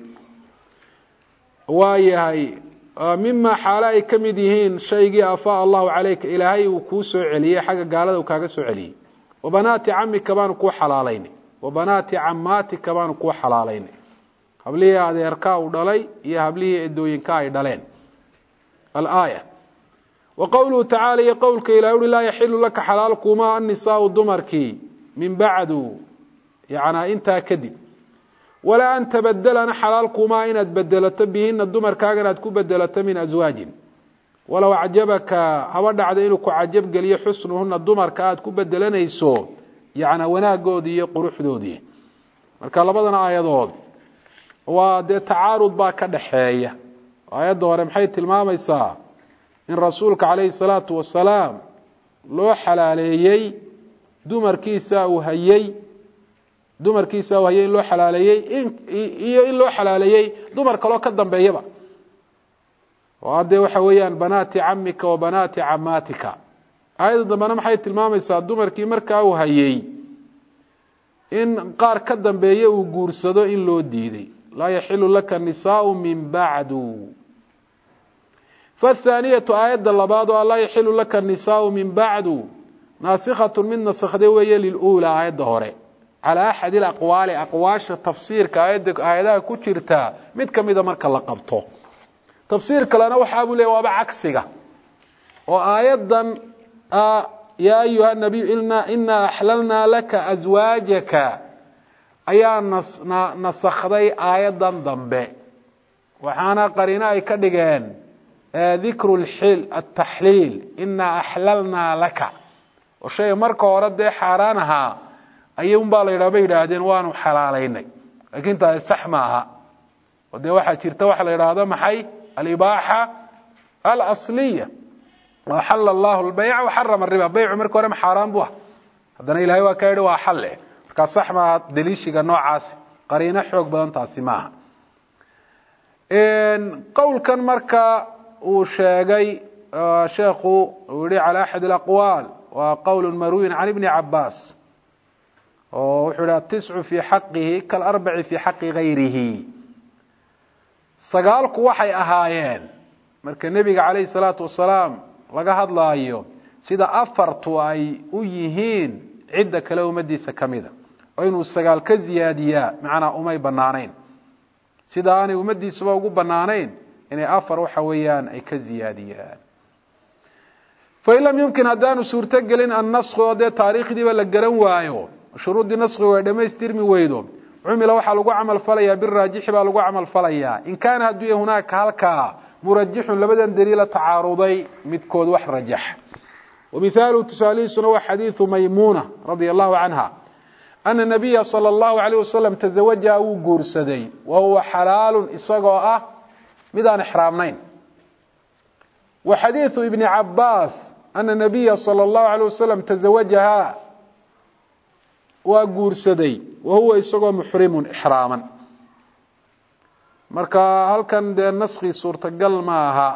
waayahay مما حالا كمديهين شيء أفاء الله عليك إلهي وكوسو عليه حاجة قالوا وكاغسو عليه وبنات عمي كمان كو حلالين وبنات عماتي كمان كو حلالين هبليه هذا يركاو دلي يا هبليه ادوين كاي دلين الآية وقوله تعالى يقولك إلهي لا يحل لك حلالكما النساء الدمركي من بعد يعني انت كذب walaa an tabadalana xalaalkumaa inaad bedelato bihina dumarkaaga inaad ku bedelato min aswaajin walow acjabaka haba dhacda inuu ku cajab geliyo xusnuhuna dumarka aad ku bedelanayso yacnaa wanaagoodii iyo quruxdoodii marka labadan aayadood waa dee tacaarud baa ka dhaxeeya aayadda hore maxay tilmaamaysaa in rasuulka calayhi salaatu wasalaam loo xalaaleeyey dumarkiisa uu hayey dumarkiisa uu hayey in loo xalaaleeyey iyo in loo xalaaleeyey dumar kaloo ka dambeeyaba oo haddee waxa weeyaan banaati camika wa banaati camaatika aayadda dambena maxay tilmaamaysaa dumarkii markaa uu hayey in qaar ka dambeeye uu guursado in loo diiday laa yaxilu laka nisaau min bacdu faathaaniyatu aayadda labaad oo laa yaxilu laka nisaau min bacdu naasikhatun mid nasakhday weeye liluulaa aayadda hore calaa axadi alaqwaali aqwaasha tafsiirka aayadda aayadaha ku jirta mid ka mida marka la qabto tafsiir kalena waxaa buu leeyahy waaba cagsiga oo aayaddan yaa ayuha nabiyu inaa axlalnaa laka aswaajaka ayaa nasakhday aayaddan dambe waxaana qariino ay ka dhigeen dikru ataxliil inaa axlalnaa laka oo shay marka hore dee xaaraan ahaa ayuun baa la yidhaha bay yidhaahdeen waanu xalaalaynay laakiin taasi sax ma aha oo dee waxaa jirta waxa la yidhaahdo maxay alibaaxa alasliya waxala allahu lbayca waxarama riba baycu marka hore ma xaaraan bu ah haddana ilahay waa ka yidhi waa xalle markaa sax maaha daliishiga noocaasi qariino xoog badan taasi maaha qowlkan marka uu sheegay sheekhu uu yihi calى axad اlaqwaal waa qowl marwiyin can ibni cabaas oo wuxuu yihi atiscu fii xaqihi kaalarbaci fii xaqi gayrihi sagaalku waxay ahaayeen marka nebiga calayhi salaatu wasalaam laga hadlaayo sida afartu ay u yihiin cidda kale ummadiisa ka mida oo inuu sagaal ka ziyaadiyaa macnaa umay banaanayn sida aanay ummadiisaba ugu banaanayn inay afar waxa weeyaan ay ka ziyaadiyaan fain lam yumkin haddaanu suurto gelin annasku oo dee taariikhdiiba la garan waayo shuruuddii naskigu ay dhammaystirmi weydo cumila waxaa lagu camal falayaa biraajixi baa lagu camal falayaa in kaana hadduu yahay hunaaka halkaa murajixun labadan daliila tacaaruday midkood wax rajax wamithaaluhu tusaalihiisuna waa xadiidu maymuuna radia allahu canha ana nabiya sala allahu alayh wasalam tazawajaha wuu guursaday wa huwa xalaalun isagoo ah midaan ixraamnayn wa xadiidu ibni cabaas ana nabiya sala allahu alayh wasalam tazawajaha waa guursaday wa huwa isagoo muxrimun ixraaman marka halkan dee naskii suurtagal ma aha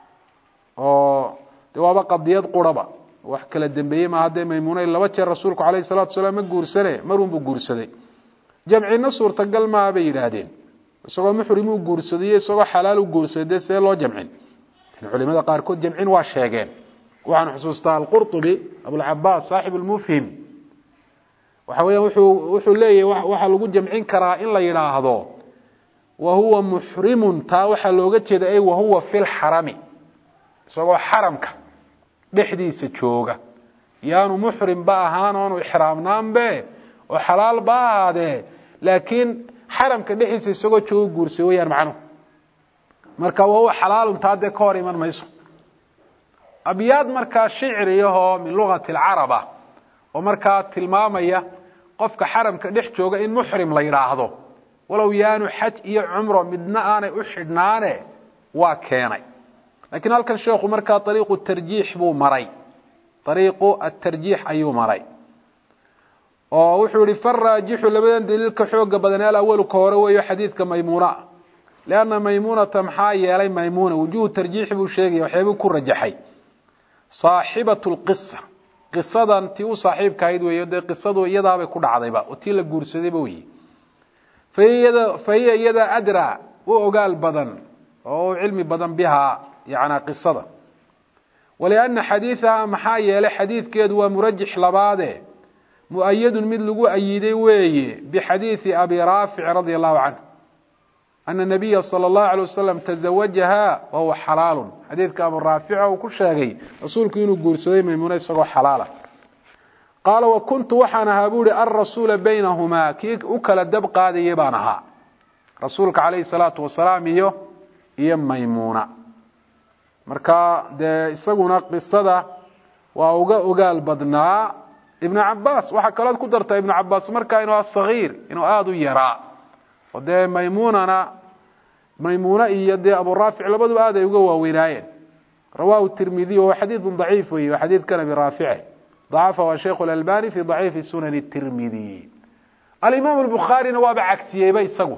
oo de waaba qadiyad quraba wax kala dambeeyey maaha dee maymuuna laba jeer rasuulku calayhi salatu wasalaam ma guursane marun buu guursaday jamcina suurtagal maaha bay yidhaahdeen isagoo muxrimuu guursadayo isagoo xalaal u guursaday dee see loo jamcin culimada qaarkood jamcin waa sheegeen waxaan xusuustaa alqurطubi abulcabaas saaxib lmufhim waxa weeyaan wuxuu wuxuu leeyahay waxaa lagu jamcin karaa in la yidhaahdo wa huwa muxrimun taa waxaa looga jeeda ay wahuwa fi lxarami isagoo xaramka dhexdiisa jooga yaanu muxrim ba ahaan oonu ixraamnaanbe oo xalaal ba ahaadee laakiin xaramka dhexdiisa isagoo jooga guursay weyaan macnuhu marka wahuwa xalaalun taa dee ka hor iman mayso abyaad markaa shicriyahoo min lugati alcaraba oo markaa tilmaamaya qofka xaramka dhex jooga in muxrim la yidhaahdo walow yaanu xaj iyo cumro midna aanay u xidhnaane waa keenay laakiin halkan sheekhu markaa ariiqu tarjiix buu maray ariiqu atarjiix ayuu maray oo wuxuu yihi faraajixu labadan daliilka xooga badan alawalu ka hore weeyo xadiidka maymuuna lianna maymuunata maxaa yeelay maymuuna wujuhu tarjiixi buu sheegaya waxyaabuu ku rajaxay saaxibatu lqisa qisadan tii u saaxiibka ahayd weeyo dee qisadu iyadaabay ku dhacdayba oo tii la guursadayba weye fa hiya iyada adra u ogaal badan oo u cilmi badan bihaa yacnaa qisada walianna xadiidaha maxaa yeelay xadiidkeedu waa murajix labaade mu-ayadun mid lagu ayiday weeye bixadiidi abi raafic radia allahu canhu ana nabiya sala allahu alay wasalam tazawajaha wahuwa xalaalun xadiidka abu raafica uu ku sheegay rasuulku inuu guursaday maymuuna isagoo xalaala qaala wa kuntu waxaan ahaa buu ihi alrasuula baynahumaa kii u kala dab qaadayay baan ahaa rasuulka calayhi salaatu wasalaam iyo iyo maymuuna marka dee isaguna qisada waa uga ogaal badnaa ibnu cabbaas waxaa kalood ku dartaa ibnu cabbaas markaa inuu asaghiir inuu aada u yaraa oo dee maymuunana maymuuna iyo dee aburaafic labaduba aad ay uga waaweynaayeen rawaahu tirmidiy wa xadiidun daciif weeye waa xadiidkan abi raafice dacafa waa sheikhu alalbani fi daciifi sunani tirmidiy alimaam albukhaarina waaba cagsiyeyba isagu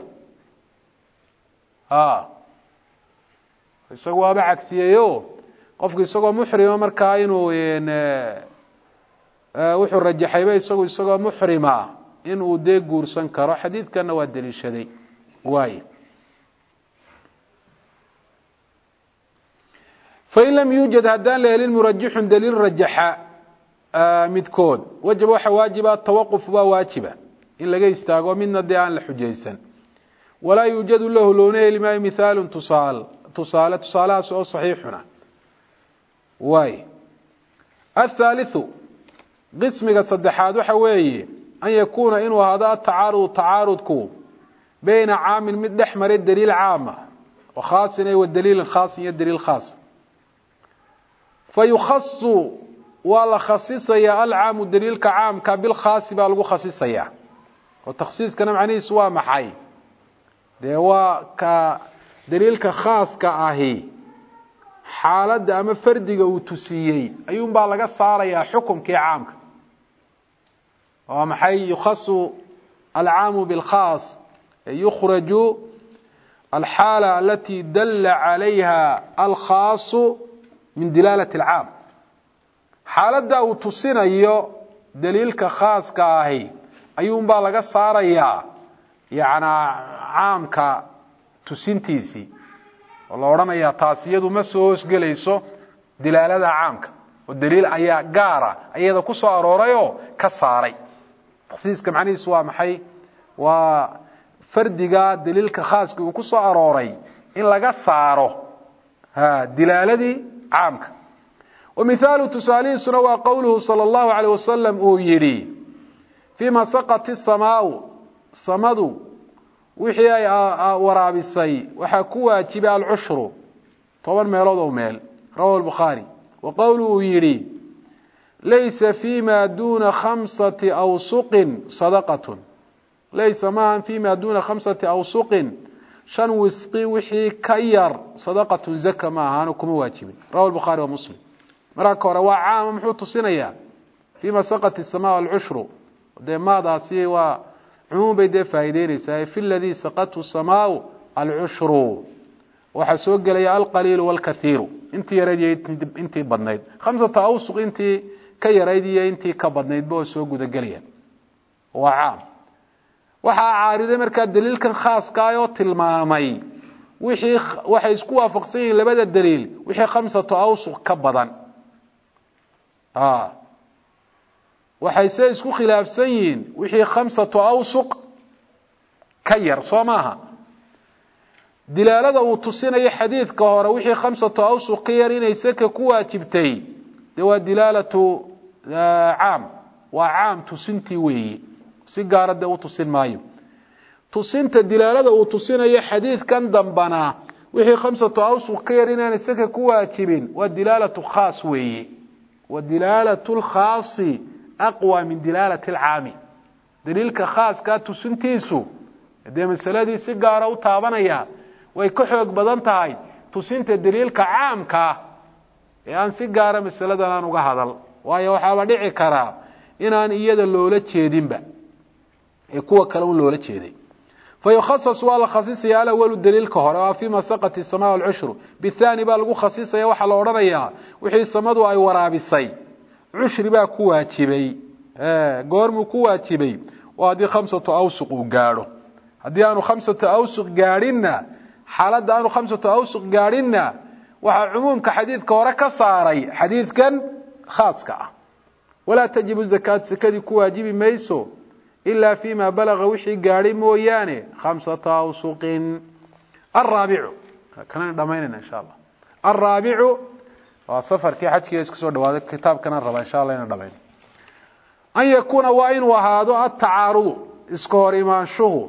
a isagu waaba cagsiyeeyo qofku isagoo muxrima markaa inuu wuxuu rajaxayba isagu isagoo muxrima inuu dee guursan karo xadiidkanna waa daliishaday waay fain lam yuujad haddaan la helin murajixun daliil rajaxa midkood wajaba waxa waajiba tawaquf waa waajiba in laga istaago midna dee aan la xujaysan walaa yuujadu lahu loona heli maayo mithaalun tusaal tusaale tusaalahaas oo saxiixuna waay athaalithu qismiga saddexaad waxa weeye an yakuuna inuu ahaado atacaarud tacaarudku bayna caamin mid dhex maray daliil caama wa khaasin ay wa daliilin khaasin iyo daliil khaas fayukhasu waa la khasisayaa alcaamu daliilka caamka bilkhaasi baa lagu khasisayaa oo takhsiiskana macnihiisu waa maxay dee waa ka daliilka khaaska ahi xaaladda ama fardiga uu tusiyey ayuunbaa laga saarayaa xukumkii caamka waa maxay yukhasu alcaamu bilkhaas yukhraju alxaala alati dalla calayha alkhaasu min dilaalati alcaam xaaladda uu tusinayo daliilka khaaska ahi ayuunbaa laga saarayaa yacnaa caamka tusintiisii oo la odhanayaa taas iyadu ma soo hoosgelayso dilaalada caamka oo daliil ayaa gaara ayada ku soo aroorayoo ka saaray takhsiiska macnihiisu waa maxay waa fardiga daliilka khaaska uu ku soo arooray in laga saaro ha dilaaladii caamka ومثال تساليسنا وقوله صلى الله عليه وسلم ويري فيما سقط السماء صمد وحي ورابسي وحكوا جبال العشر طبعا ميلود وميل رواه البخاري وقوله يري ليس فيما دون خمسة أوسق صدقة ليس معا فيما دون خمسة أوسق شن وسقي وحي كير صدقة زكا معها نكم واجب رواه البخاري ومسلم marka hore waa caam muxuu tusinayaa fiima saqat as-samaa wal-ushru de maadaasi waa umum bay de faa'iideynaysaa fi alladhi saqatu as-samaa al-ushru waxa soo galaya al-qalil wal-kathir intii yareeyay intii badnayd khamsata awsuq intii ka yareeyay intii ka badnayd boo soo guda galaya waa caam waxa caariday marka daliilkan khaaska ah oo tilmaamay wixii waxa isku waafaqsan yihiin labada daliil wixii khamsata awsuq ka badan آه وحيسا اسكو خلاف سيين وحي خمسة أوسق كير صوماها دلالة وتصينا اي حديث كهورا وحي خمسة أوسق كيرين يساك كواتبتي دوا دلالة عام وعام تسنتي وي سيقارة دو تصين مايو تصينت الدلالة وتصينا اي حديث كان دنبنا وحي خمسة أوسق كيرين يساك كواتبين والدلالة خاص وي ودلالة الخاص أقوى من دلالة العام دليلك خاص كاتو سنتيسو دي مسألة دي سيقارة وطابانيا ويكحوك بدانتهاي تسنت دليلك عام كا يعني سيقارة مسألة دلان وقهدل وهي وحاوة دعي كرا إنان إيادا اللولة تشيدين با يكوى كلام اللولة تشيدين فيخصص والله خصيصي على أول الدليل كهرا فيما سقط السماء والعشر بالثاني بقى لقو خصيصي يوحى الأورانيا وحي السماء أي ورابسي عشر بقى كواتبي آه قرم كواتبي وهذه خمسة أوسق وقارو هذه أنو خمسة أوسق قارنا حالات أنو خمسة أوسق قارنا وحا عموم كحديث كهرا كصاري حديث كان خاص كا ولا تجب الزكاة سكدي كواجب ميسو إلا فيما بلغ وحي قاري موياني خمسة أوسق الرابع كان دميننا إن شاء الله الرابع وصفر كي حد كي يسكسوا دواد كتاب كان الرابع إن شاء الله يندمين أن يكون وإن وهذا التعارض اسكور إيمان شهو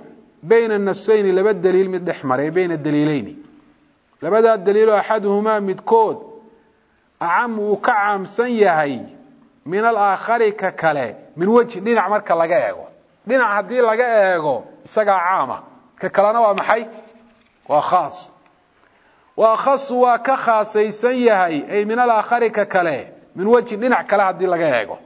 bayna nasayni laba daliil mid dhex maray bayna daliilayni labadaa daliilo axaduhumaa midkood acam uu ka caamsan yahay min alaakhari ka kale min wejhi dhinac marka laga eego dhinac haddii laga eego isagaa caama ka kalena waa maxay waa khaas wa akhasu waa ka khaasaysan yahay ay min alaakhari ka kale min wejhi dhinac kale haddii laga eego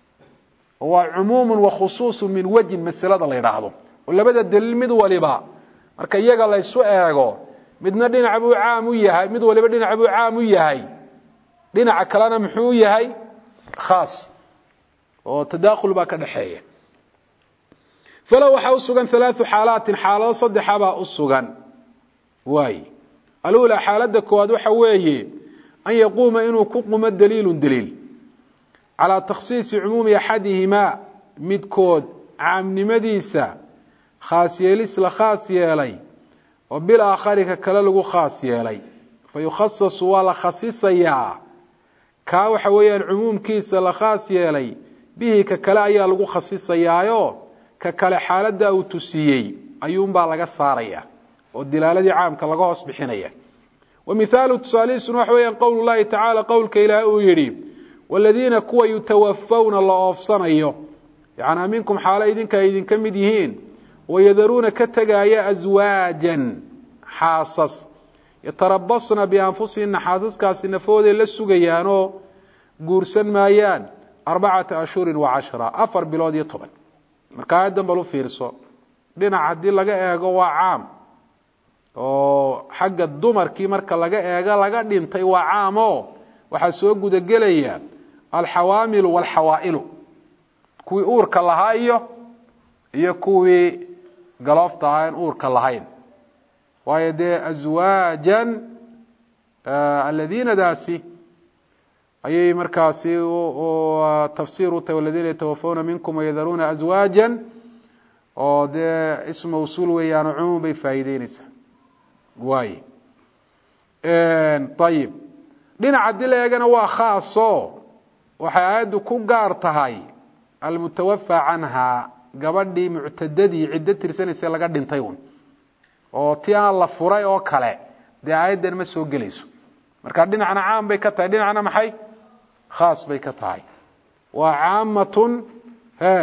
waa cumuumun wa khusuusun min wejhin masalada la yidhaahdo oo labada daliil mid waliba marka iyaga la isu eego midna dhinac buu caam u yahay mid waliba dhinac buu caam u yahay dhinaca kalena muxuu yahay khaas oo tadaakhul baa ka dhaxeeya falaw waxa u sugan thalaathu xaalaatin xaalado saddexa baa u sugan waay alula xaaladda koowaad waxa weeye an yaquuma inuu ku qumo daliilun daliil calaa takhsiisi cumuumi axadihimaa midkood caamnimadiisa khaas yeelis la khaas yeelay oo bil aakhari ka kale lagu khaas yeelay fa yukhasasu waa la khasisayaa kaa waxa weeyaan cumuumkiisa la khaas yeelay bihi ka kale ayaa lagu khasisayaayo ka kale xaaladda uu tusiyey ayuunbaa laga saaraya oo dilaaladii caamka laga hoos bixinaya wa mithaalu tusaalihiisuna waxa weeyaan qowlu llahi tacaala qowlka ilaahay uu yidhi waladiina kuwa yutawafawna la oofsanayo yacnaa minkum xaalo idinka ay idinka mid yihiin wayadaruuna ka tegaaya aswaajan xaasas yatarabasna bianfusihinna xaasaskaasi nafooday la sugayaanoo guursan maayaan arbacata ashhurin wa cashra afar bilood iyo toban marka aayaddan bal u fiirso dhinac haddii laga eego waa caam oo xagga dumarkii marka laga eego laga dhintay waa caamo waxaa soo gudagelaya alxawaamilu waalxawaa'ilu kuwii uurka lahaa iyo iyo kuwii galoofta ahaa aan uurka lahayn waayo dee aswaajan aladiina daasi ayay markaasi tafsiir u tahay waladiina yatawafawna minkum wayadaruuna aswaajan oo dee ism mawsuul weeyaano cumuum bay faa'iideynaysaa waay ayib dhinac haddii la eegana waa khaaso waxay aayaddu ku gaar tahay almutawafa canhaa gabadhii muctadadii ciddo tirsanaysa laga dhintay un oo ti aan la furay oo kale dee aayaddan ma soo gelayso marka dhinacna caam bay ka tahay dhinacna maxay khaas bay ka tahay waa caamatun he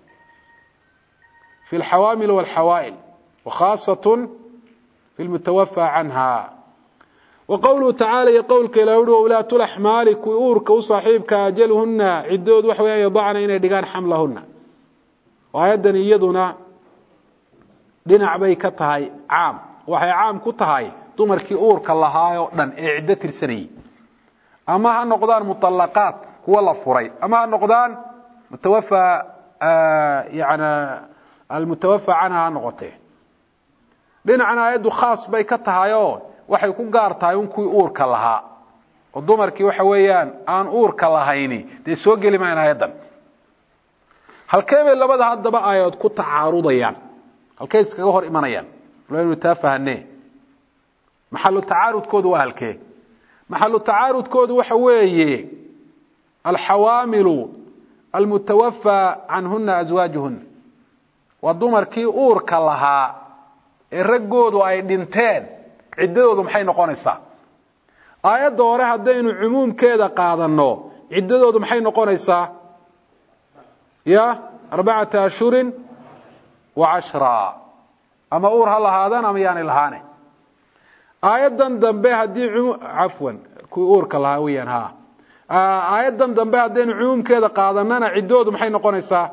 fi alxawaamil walxawaa'il wa khaasatun fi lmutawafa canha wa qowluhu tacaala iyo qowlka ilaah uhi wulaatu laxmaali kuwii uurka u saaxiibka ajaluhunna ciddood waxa weeyaan yadacna inay dhigaan xamlahunna aayaddan iyaduna dhinac bay ka tahay caam waxay caam ku tahay dumarkii uurka lahaayoo dhan ee ciddo tirsanayay ama ha noqdaan muطallaqaat kuwa la furay ama ha noqdaan mutawafa yani almutawafa canha ha noqotee dhinacna aayaddu khaas bay ka tahayoo waxay ku gaar tahay un kuwii uurka lahaa oo dumarkii waxa weeyaan aan uurka lahayni dee soo geli mayn aayaddan halkee bay labada haddaba aayadood ku tacaarudayaan halkay iskaga hor imanayaan waynu taa fahanee maxalu tacaarudkoodu waa halkee maxalu tacaarudkoodu waxa weeye alxawaamilu almutawafa canhuna aswaajuhuna waa dumarkii uurka lahaa ee raggoodu ay dhinteen ciddadoodu maxay noqonaysaa aayadda hore haddaynu cumuumkeeda qaadanno ciddadoodu maxay noqonaysaa ya arbacata ashhurin wa cashra ama uur ha lahaadaan ama yaanay lahaane aayaddan dambe haddii cafwan kuwii uurka lahaa weyaan ha aayaddan dambe haddaynu cumuumkeeda qaadanana ciddoodu maxay noqonaysaa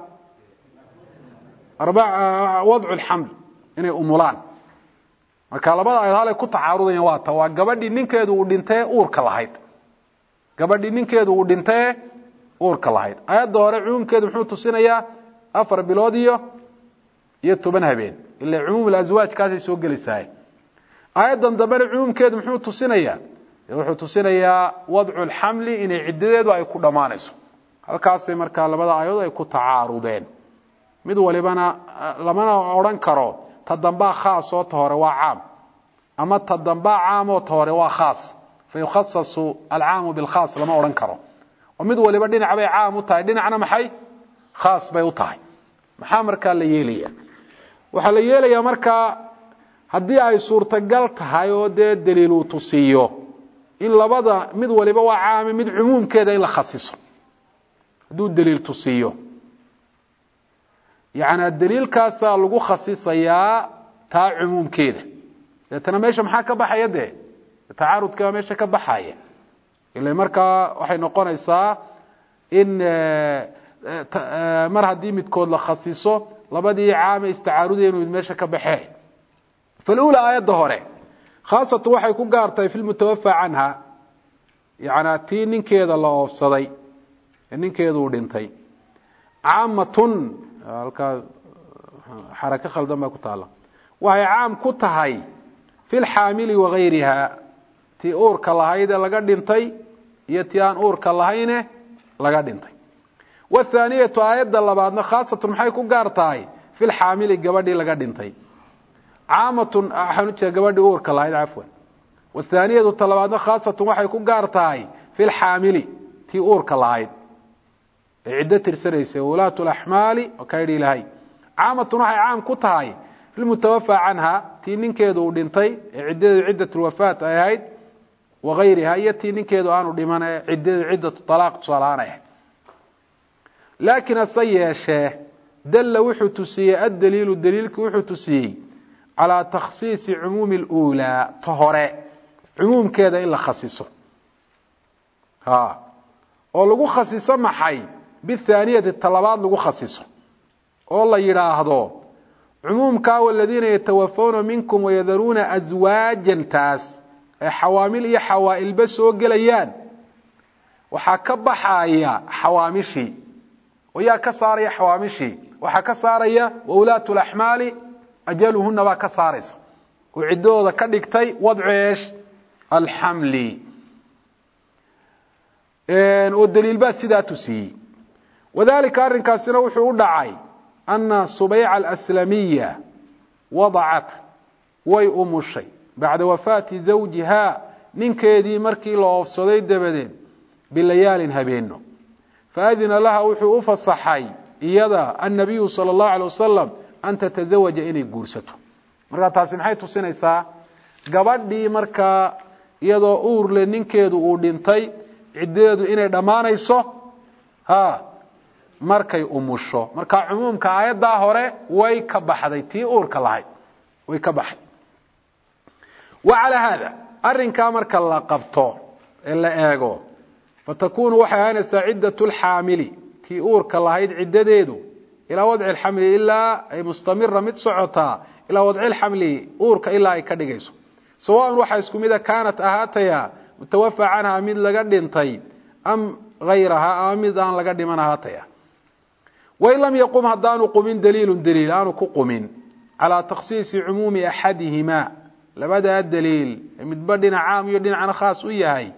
wadcu lxaml inay umulaan marka labada aayad halay ku tacaarudayaan waa ta waa gabadhii ninkeedu uu dhintee uurka lahayd gabadhii ninkeedu uu dhintee uurka lahayd aayadda hore cumuumkeedu muxuu tusinayaa afar bilood iyo iyo toban habeen ilaa cumuum aswaaj kaasay soo gelaysaa aayaddan dambena cumuumkeedu muxuu tusinayaa wuxuu tusinayaa wadcu lxamli inay ciddadeedu ay ku dhammaanayso halkaasay markaa labada aayadood ay ku tacaarudeen mid walibana lamana odhan karo ta dambaa khaas oo ta hore waa caam ama ta dambaa caam oo ta hore waa khaas fa yukhasasu alcaamu bilkhaas lama odhan karo oo mid waliba dhinac bay caam u tahay dhinacna maxay khaas bay u tahay maxaa markaa la yeelaya waxa la yeelayaa marka haddii ay suurtagal tahay oo dee daliil uu tusiyo in labada mid waliba waa caam mid cumuumkeeda in la khasiso hadduu daliil tusiyo يعني الدليل كاسا لغو خصيصيا تا عموم كده لأننا ماشا محا كبحايا ده تعارض كما ماشا كبحايا إلا مركا وحي نقول إيسا إن مرها دي متكون لخصيصه لبدي عام استعارضي إنه ماشا كبحايا فالأولى آيات ظهوري خاصة وحي يكون قارتي في المتوفى عنها يعني تي نين كده الله أفصدي نين كده ودينتي عامة halka xaraka khaldan baa ku taala waxay caam ku tahay fil xaamili wa ghayriha ti uurka lahayd laga dhintay iyo ti aan uurka lahayne laga dhintay wa thaniyatu ayada labaadna khaasatan maxay ku gaartaay fil xaamili gabadhii laga dhintay caamatun ahnuja gabadhii uurka lahayd afwan wa thaniyatu talabaadna khaasatan waxay ku gaartaay fil xaamili ti uurka lahayd عدة ترسليسة ولاة الأحمال وكايري لهي عامة نوحي عام كتهاي في المتوفى عنها تينين كيدو دينتي عدة عدة الوفاة أيهايد وغيرها هي تينين كيدو آنو ديمان عدة عدة الطلاق تصالانه لكن الصيّة شاه دل وحو تسي الدليل الدليل وحو تسي على تخصيص عموم الأولى طهراء عموم كيدا إلا خصيصه ها ولغو خصيصه محي بالثانية الطلبات لغو خصيصه والله يراهدو عموم كاو الذين يتوفون منكم ويذرون أزواجا تاس حوامل يا حوائل بس وقليان وحكب حايا حوامشي ويا كسار يا حوامشي وحكسار يا وولاة الأحمال أجلهن وكسارس وعدو ذا كدكتي وضع ايش الحمل والدليل بات سيدا تسي وذلك أرن كاسنا وحو دعاي أن الصبيعة الأسلامية وضعت وي أم الشيء بعد وفاة زوجها من كيدي مركي الله صديد دبدين بالليال هبينه فأذن لها وحو أفصحي إيضا النبي صلى الله عليه وسلم أن تتزوج إني قرسته مركا تاسم حيث سنيسا قبضي مركا إيضا أور لنين كيدو أوردينتي عديدو إني دمانيسو ها markay umusho marka cumuumka aayada hore way ka baxday tii uurka lahayd way ka baxay وعلى هذا arinka marka la qabto ila eego fatakunu waxaana saacidatu alhamili tii uurka lahayd cidadeedu ila wadci alhamli illa ay mustamira mid socota ila wadci alhamli uurka ila ay ka dhigayso sawaan waxa isku mid ah kaanat ahaataya mutawaffa anha mid laga dhintay am غيرها amid aan laga dhiman ahaataya وإن لم يقم هدان قمين دليل دليل آنو كقمين على تخصيص عموم أحدهما لبدا الدليل متبدنا عام يدين عن خاص وياهي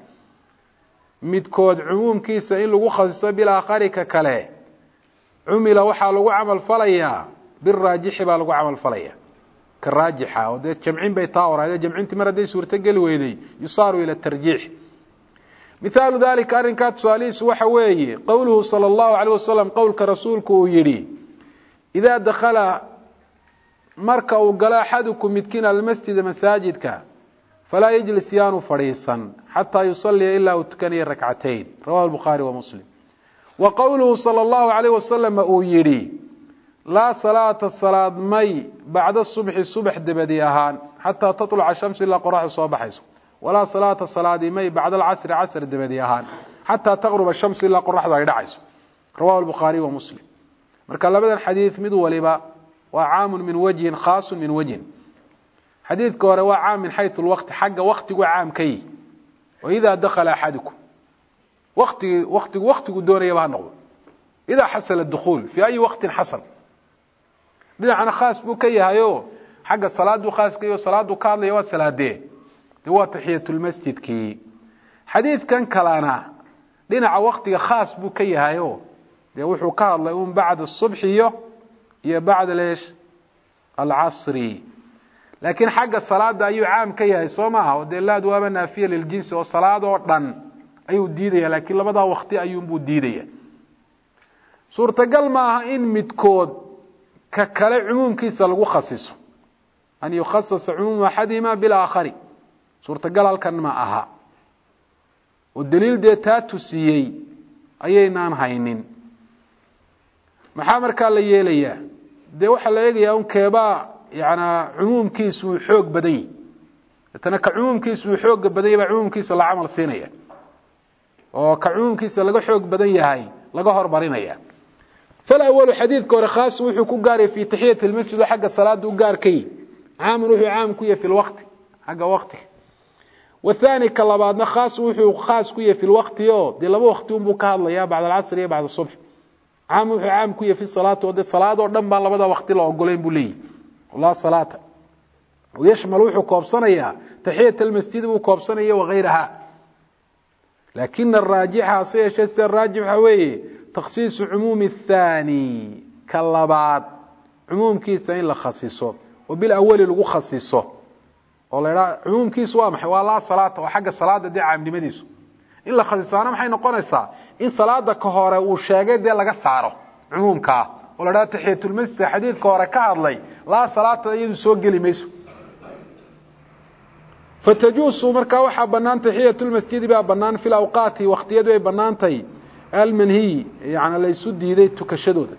متكود عموم كيسا إن لغو خصيصة بالآخر ككلا عمل وحا لغو عمل فليا بالراجح با لغو عمل فليا كالراجحة ودي جمعين بيطاور هذا جمعين تمردين سورة قلويدي يصاروا إلى الترجيح مثال ذلك أرنكات سؤاليس وحوي قوله صلى الله عليه وسلم قولك رسولك يري إذا دخل مركا وقال أحدكم متكين المسجد مساجدك فلا يجلس يانو فريسا حتى يصلي إلا وتكني ركعتين رواه البخاري ومسلم وقوله صلى الله عليه وسلم يري لا صلاة الصلاة مي بعد الصبح الصبح دبديهان حتى تطلع الشمس إلا قراح الصباح يسو ولا صلاة الصلاة مي بعد العصر عصر دبديهان حتى تغرب الشمس إلا قراح ضايدعيس رواه البخاري ومسلم مركا لبدا الحديث مد ولبا وعام من وجه خاص من وجه حديث كورا عام من حيث الوقت حق وقت وعام كي وإذا دخل أحدكم وقت وقت وقت دون يبها نقول إذا حصل الدخول في أي وقت حصل بنا أنا خاص بكي هايو حق الصلاة خاص كيو صلاة كارل يوا صلاة دي هو تحية المسجد كي حديث كان كلانا لنا وقت خاص بكي هايو دي وحو كارل يوم بعد الصبح يو يا بعد ليش العصري لكن حق الصلاة دا أيو عام كي هاي صومها ودي الله دوابا نافية للجنس والصلاة وطن أيو ديدية لكن لبدا وقتي أيو مبو ديدية suurtagal maaha in midkood ككل عموم كيس لغو خصيصه أن يخصص عموم أحدهما بالآخر سورة قال كان معها والدليل دي تاتسيي أيينان هاينين محامر كان لي يليه دي waxa la eegaya un keeba yaana cumuumkiisu xoog baday tan ka cumuumkiisu xoog baday ba cumuumkiisa la amal siinaya oo ka cumuumkiisa laga xoog badan yahay laga hormarinaya fal awwal hadith kore khaas wuxuu ku gaaray fi tahiyat al masjid xaqa salaad u gaarkay aam ruuxu aam ku yahay fi waqt xaqa waqti والثاني كلابادنا خاص وحو خاص كويه في الوقت يو دي لبا وقت بو كهادليا بعد العصر يا بعد الصبح عام وحو عام كويه في الصلاه ودي صلاه او دن با لبدا وقت لا اوغولين بو لي والله صلاه ويشمل وحو كوبسنيا تحيه المسجد بو كوبسنيا وغيرها لكن الراجح سيش الراجح هو تخصيص عموم الثاني كلاباد عموم كيسين لا خصيصه وبالاول لو خصيصه oo leeyahay cumuumkiisu waa maxay waa la salaata waa xagga salaada dii caamnimadiisu in la khadisaana maxay noqonaysaa in salaada ka hore uu sheegay dee laga saaro cumuumka oo leeyahay tahiyatul masjid xadiidka hore ka hadlay la salaata iyadu soo gali mayso fatajuusu marka waxa banaan tahiyatul masjid baa banaan fil awqaati waqtiyadu ay banaantay al manhi yaani la isu diiday tukashadooda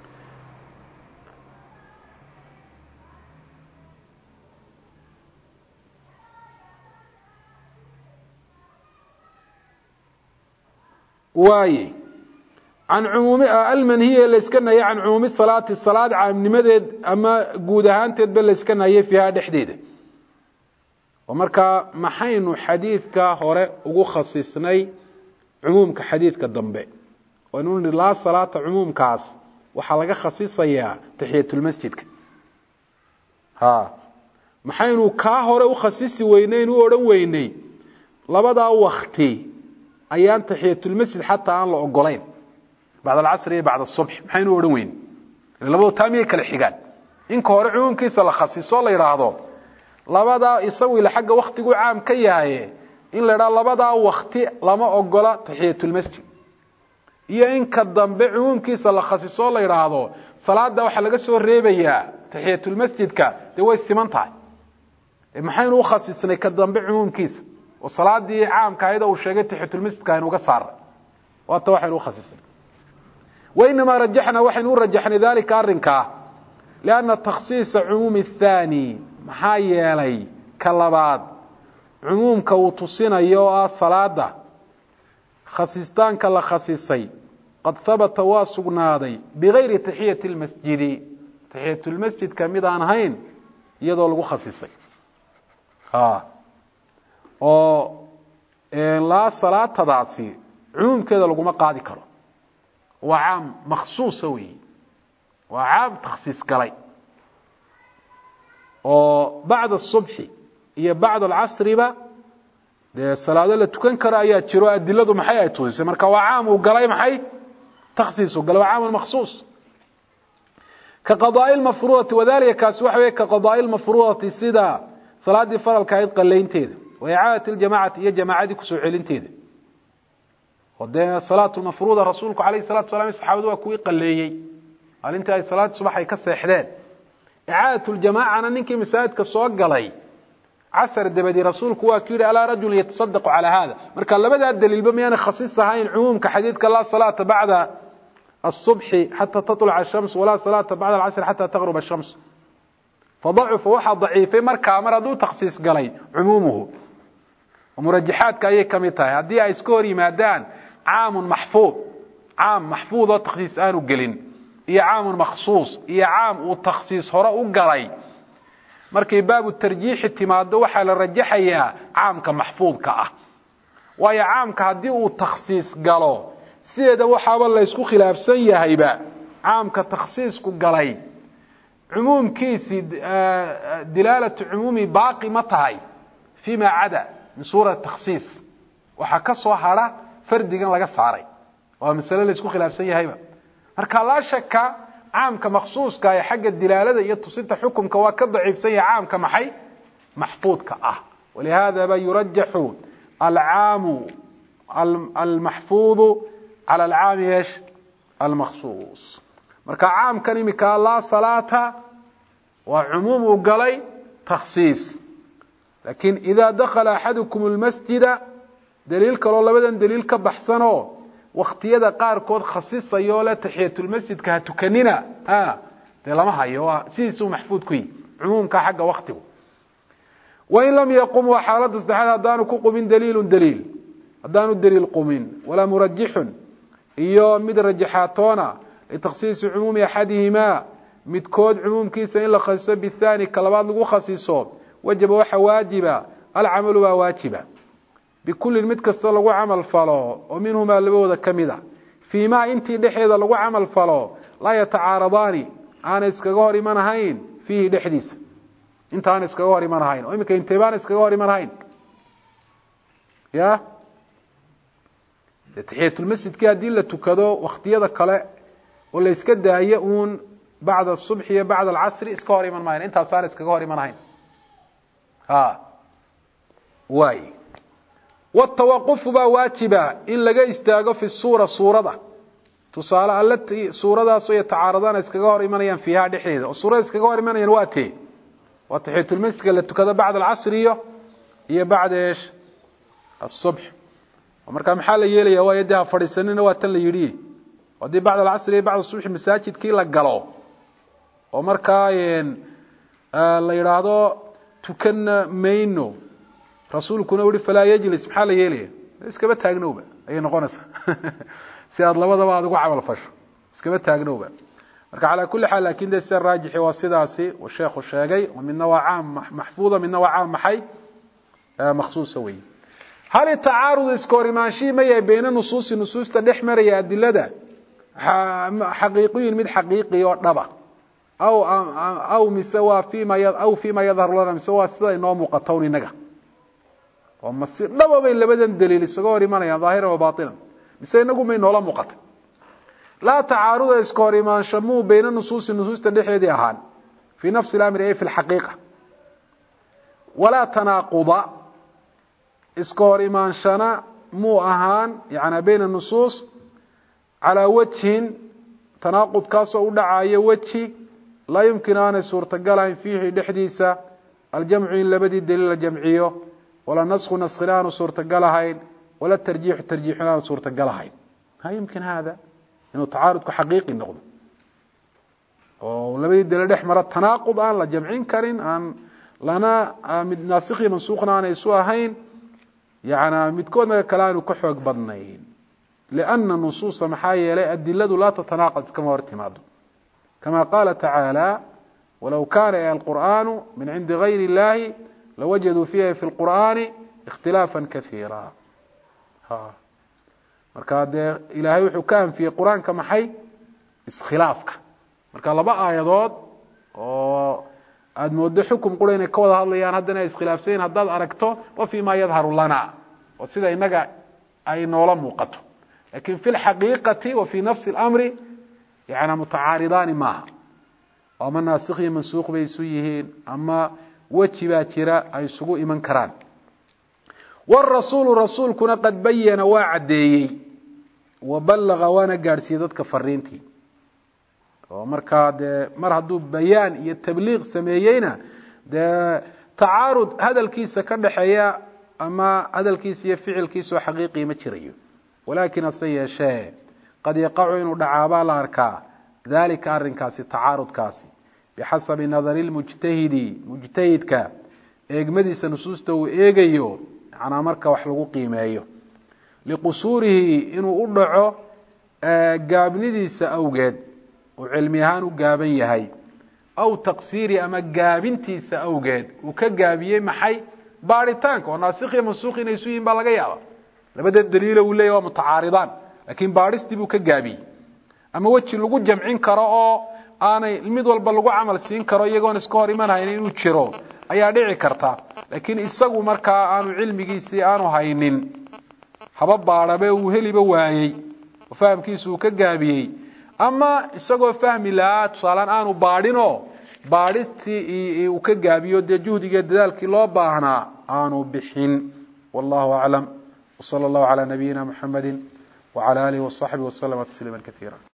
واي عن عموم المنهي اللي اسكنيه عن عموم الصلاه الصلاه عامنمدد اما غود ahaanteed bal iskanayay fiha dhexdeeda ومركا maxaynu xadiidka hore ugu khasisnay umumka xadiidka dambe waanu la salaata umumkaas waxa laga khasisaya tahiyatul masjidka ha maxaynu ka hore u khasisi weyneen u oran weynay labada waqti أيام تحية المسجد حتى أن لا أقولين بعد العصر بعد الصبح محين ودوين لبضوا تامية كالحجان إن كورعون كيس لخصيص الله يراهضوا لبضا يسوي لحق وقت جو عام كياه إن لرا لبضا وقت لما أقول تحية المسجد يا إن كدم بعون كيس لخصيص الله يراهضوا صلاة ده وحلقة سور ريبيا تحية المسجد كا ده استمنتع محين وخصيصنا كدم بعون كيس والصلاة دي عام كايدة وشيغة تحت المسجد كانوا قصار والتوحي وخصيصا وإنما رجحنا وحي نور رجحنا ذلك أرنكا لأن التخصيص عموم الثاني محايا لي كاللباد عموم كوتصين أيها الصلاة خصيصتان كالله خصيصي قد ثبت واسقنا هذا بغير تحية المسجد تحية المسجد كميدان هين يدول خصيصي ها oo ee la salaatadaasi umumkeeda lagu ma qaadi karo waa aam makhsuus weey waa aam takhsiis galay oo baad الصبح iyo baad العصر ba de salaado la tukan karo ayaa jiro adiladu maxay ay toosay marka waa aam uu galay maxay takhsiis uu galay waa aam makhsuus ka qadaa al-mafruuḍah wadaalika kaas waxa weey ka qadaa al-mafruuḍah sida salaadii faralka ay qaleynteeda وإعادة الجماعة هي جماعة كسوع علنتيد وده الصلاة المفروضة رسولك عليه الصلاة والسلام الصحابة وكوي قليي قال انت هاي صلاة صباح يكسر إحداد إعادة الجماعة أنا ننكي مساعد كالصواق قلي عسر الدبدي رسولك وكيري على رجل يتصدق على هذا مركا لبدا الدليل بميان خصيصة هاي العموم كحديث لا صلاة بعد الصبح حتى تطلع الشمس ولا صلاة بعد العصر حتى تغرب الشمس فضعف واحد ضعيفين مركا مرضو تخصيص قلي عمومه ومرجحات كايه كميتها هدي اي سكوري مادان عام محفوظ عام محفوظ وتخصيص انو قلين هي عام مخصوص هي عام وتخصيص هراء وقري مركي باب الترجيح اتماد وحا لرجحيا عامك محفوظ كأه وهي عامك هدي وتخصيص قالوا سيدا وحا والله يسكو خلاف سيها هيبا عامك تخصيص قري عموم كيسي دلالة عمومي باقي مطهي فيما عدا من صورة التخصيص وحكسوا هذا فرد جن لقى صاري ومثلا اللي يسكو خلاف سيء هيبة مركا لا شك عام كمخصوص كاي حق الدلالة يتصل حكم كواكب ضعيف سيء عام كمحي محفوظ كأه ولهذا يرجح العام المحفوظ على العام ايش المخصوص marka caamkan imika la salaata wa umuum galay takhsiis laakiin ida dakhala ahadukum almasjida daliil kale labadan daliil ka baxsano waqtiyada qaar kood khasisayo la tahiyatul masjidka ha tukanina ha de lama hayo sidiisu maxfuud ku yahay umuumka xagga waqtigu wa in lam yaqum wa halad isdahada hadaan ku qumin daliilun daliil hadaan daliil qumin wala murajjihun iyo mid rajaxatona لتخصيص عموم أحدهما متكود عموم كيسا إلا خصيصا بالثاني كلبات لغو خصيصه وجب وحا واجبا العمل واجبا بكل المتكسر لغو عمل فلو ومنهما لبوذا كمدا فيما انتي دحيذا لغو عمل فلو لا يتعارضان أنا اسكغوري منهين فيه دحديث انت أنا اسكغوري منهين وإمكا انتبان اسكغوري منهين يا تحية المسجد كي أدلة تكدو واختيادة كلا ولا يسكد دايئون بعد الصبح بعد العصر اسكوري من ماين انت صار اسكوري من هين ها واي والتوقف واجبا ان لغا استاغو في الصوره صوره تصاله التي صورadaas oo tacaarudaan iskaga hor imanayaan fiiha dhixeeda oo suurada iskaga hor imanayaan waati watahiyatul masjid la tukada bacda al-asr iyo bacda ايش الصبح marka maxaa la yeelaya waa yadaha fadhiisanina waa tan la yiri ودي بعد العصر iyo بعد الصبح مساجد kii la galo oo markaa een la yiraahdo tukan mayno rasuulkuna wari fala yajlis maxaa la yeelaya iskaba taagnooba ay noqonaysa si aad labadaba aad ugu camal fasho iskaba taagnooba marka ala kulli xaal laakiin dadka raajix waa sidaasi oo sheekhu sheegay oo midna waa caam mahfuuda midna waa caam maxay مخصوص way hal taarud iskoorimaanshi ma yahay bayna nusuus nusuusta dhexmaraya adilada حقيقي من حقيقي ودبا او او مسوا فيما او فيما يظهر لنا مسوا sida inoo muuqato inaga oo masir daba bay labadan daliil isaga hor imanaya daahir iyo baatin mise inagu may noola muuqato la taarud iskoorimaan shamu bayna nusuus nusuusta dhexdeedii ahaan fi nafs al-amr ay fi al-haqiqa wala tanaquda iskoorimaan shana mu ahaan yaani bayna nusuus على وجه تناقض كاسو ودعايه وجه لا يمكن ان suurtagal فيه دحديسا الجمع لبدي الدليل الجمعيه ولا نسخ نسخان suurtagal ahayn ولا ترجيح ترجيحنا suurtagal ahayn ها يمكن هذا انه تعارض حقيقي نقض او لبدي الدليل دحمر تناقض ان لا جمعين كرين ان لنا ناسخي منسوخنا ان يسو ahayn يعني midkoodna kalaanu ku xoog badnayn لأن النصوص محايا لا الدلة لا تتناقض كما ارتماد كما قال تعالى ولو كان القرآن من عند غير الله لوجدوا فيها في القرآن اختلافا كثيرا ها مركاد إلهي وحكام في القرآن كما حي اسخلافك مركاد لبقى آيادات أدمود حكم قولين كوضا هالليان هدنا اسخلافسين هداد أركتو وفيما يظهر لنا وسيدا إنك أي نولم وقته لكن في الحقيقة وفي نفس الأمر يعني متعارضان معها ومن ناسخ منسوخ بيسويهين أما وجباترا أي سقوء من كران والرسول رسول كنا قد بين وعدي وبلغ وانا قارسيدتك فرينتي ومركاد مرهدو بيان يتبليغ سميينا ده تعارض هذا الكيس كدحيا أما هذا الكيس يفعل كيس حقيقي مجري ولكن الصي شيء قد يقع إنه دعابا الأركاء ذلك أرن كاسي تعارض كاسي بحسب نظر المجتهد مجتهدك إجمدي سنسوسته إيجيو عنا مركا وحلقو قيمة لقصوره إنه أدعو قابنديس أوجد وعلميهان قابن هاي أو تقصيري أما قابنتيس أوجد وكقابيه محي باريتانك وناسخي منسوخي نيسوين بالغيابا لبدا الدليل ولا هو متعارضان لكن بارستي بو كغابي اما وجه لوو جمعين كaro oo aanay mid walba lagu amal siin karo iyagoon iska hor imanayeen inuu jiro ayaa dhici karta laakiin isagu marka aanu cilmigiisii aanu haynin haba baarabe uu heliba waayay oo fahamkiisu ka gaabiyay ama isagoo fahmi la tusaalan aanu baadhino baadhistii uu ka gaabiyo de juhdiga dadaalkii loo baahnaa aanu bixin wallahu a'lam وصلى الله على نبينا محمد وعلى آله وصحبه وسلم تسليما كثيرا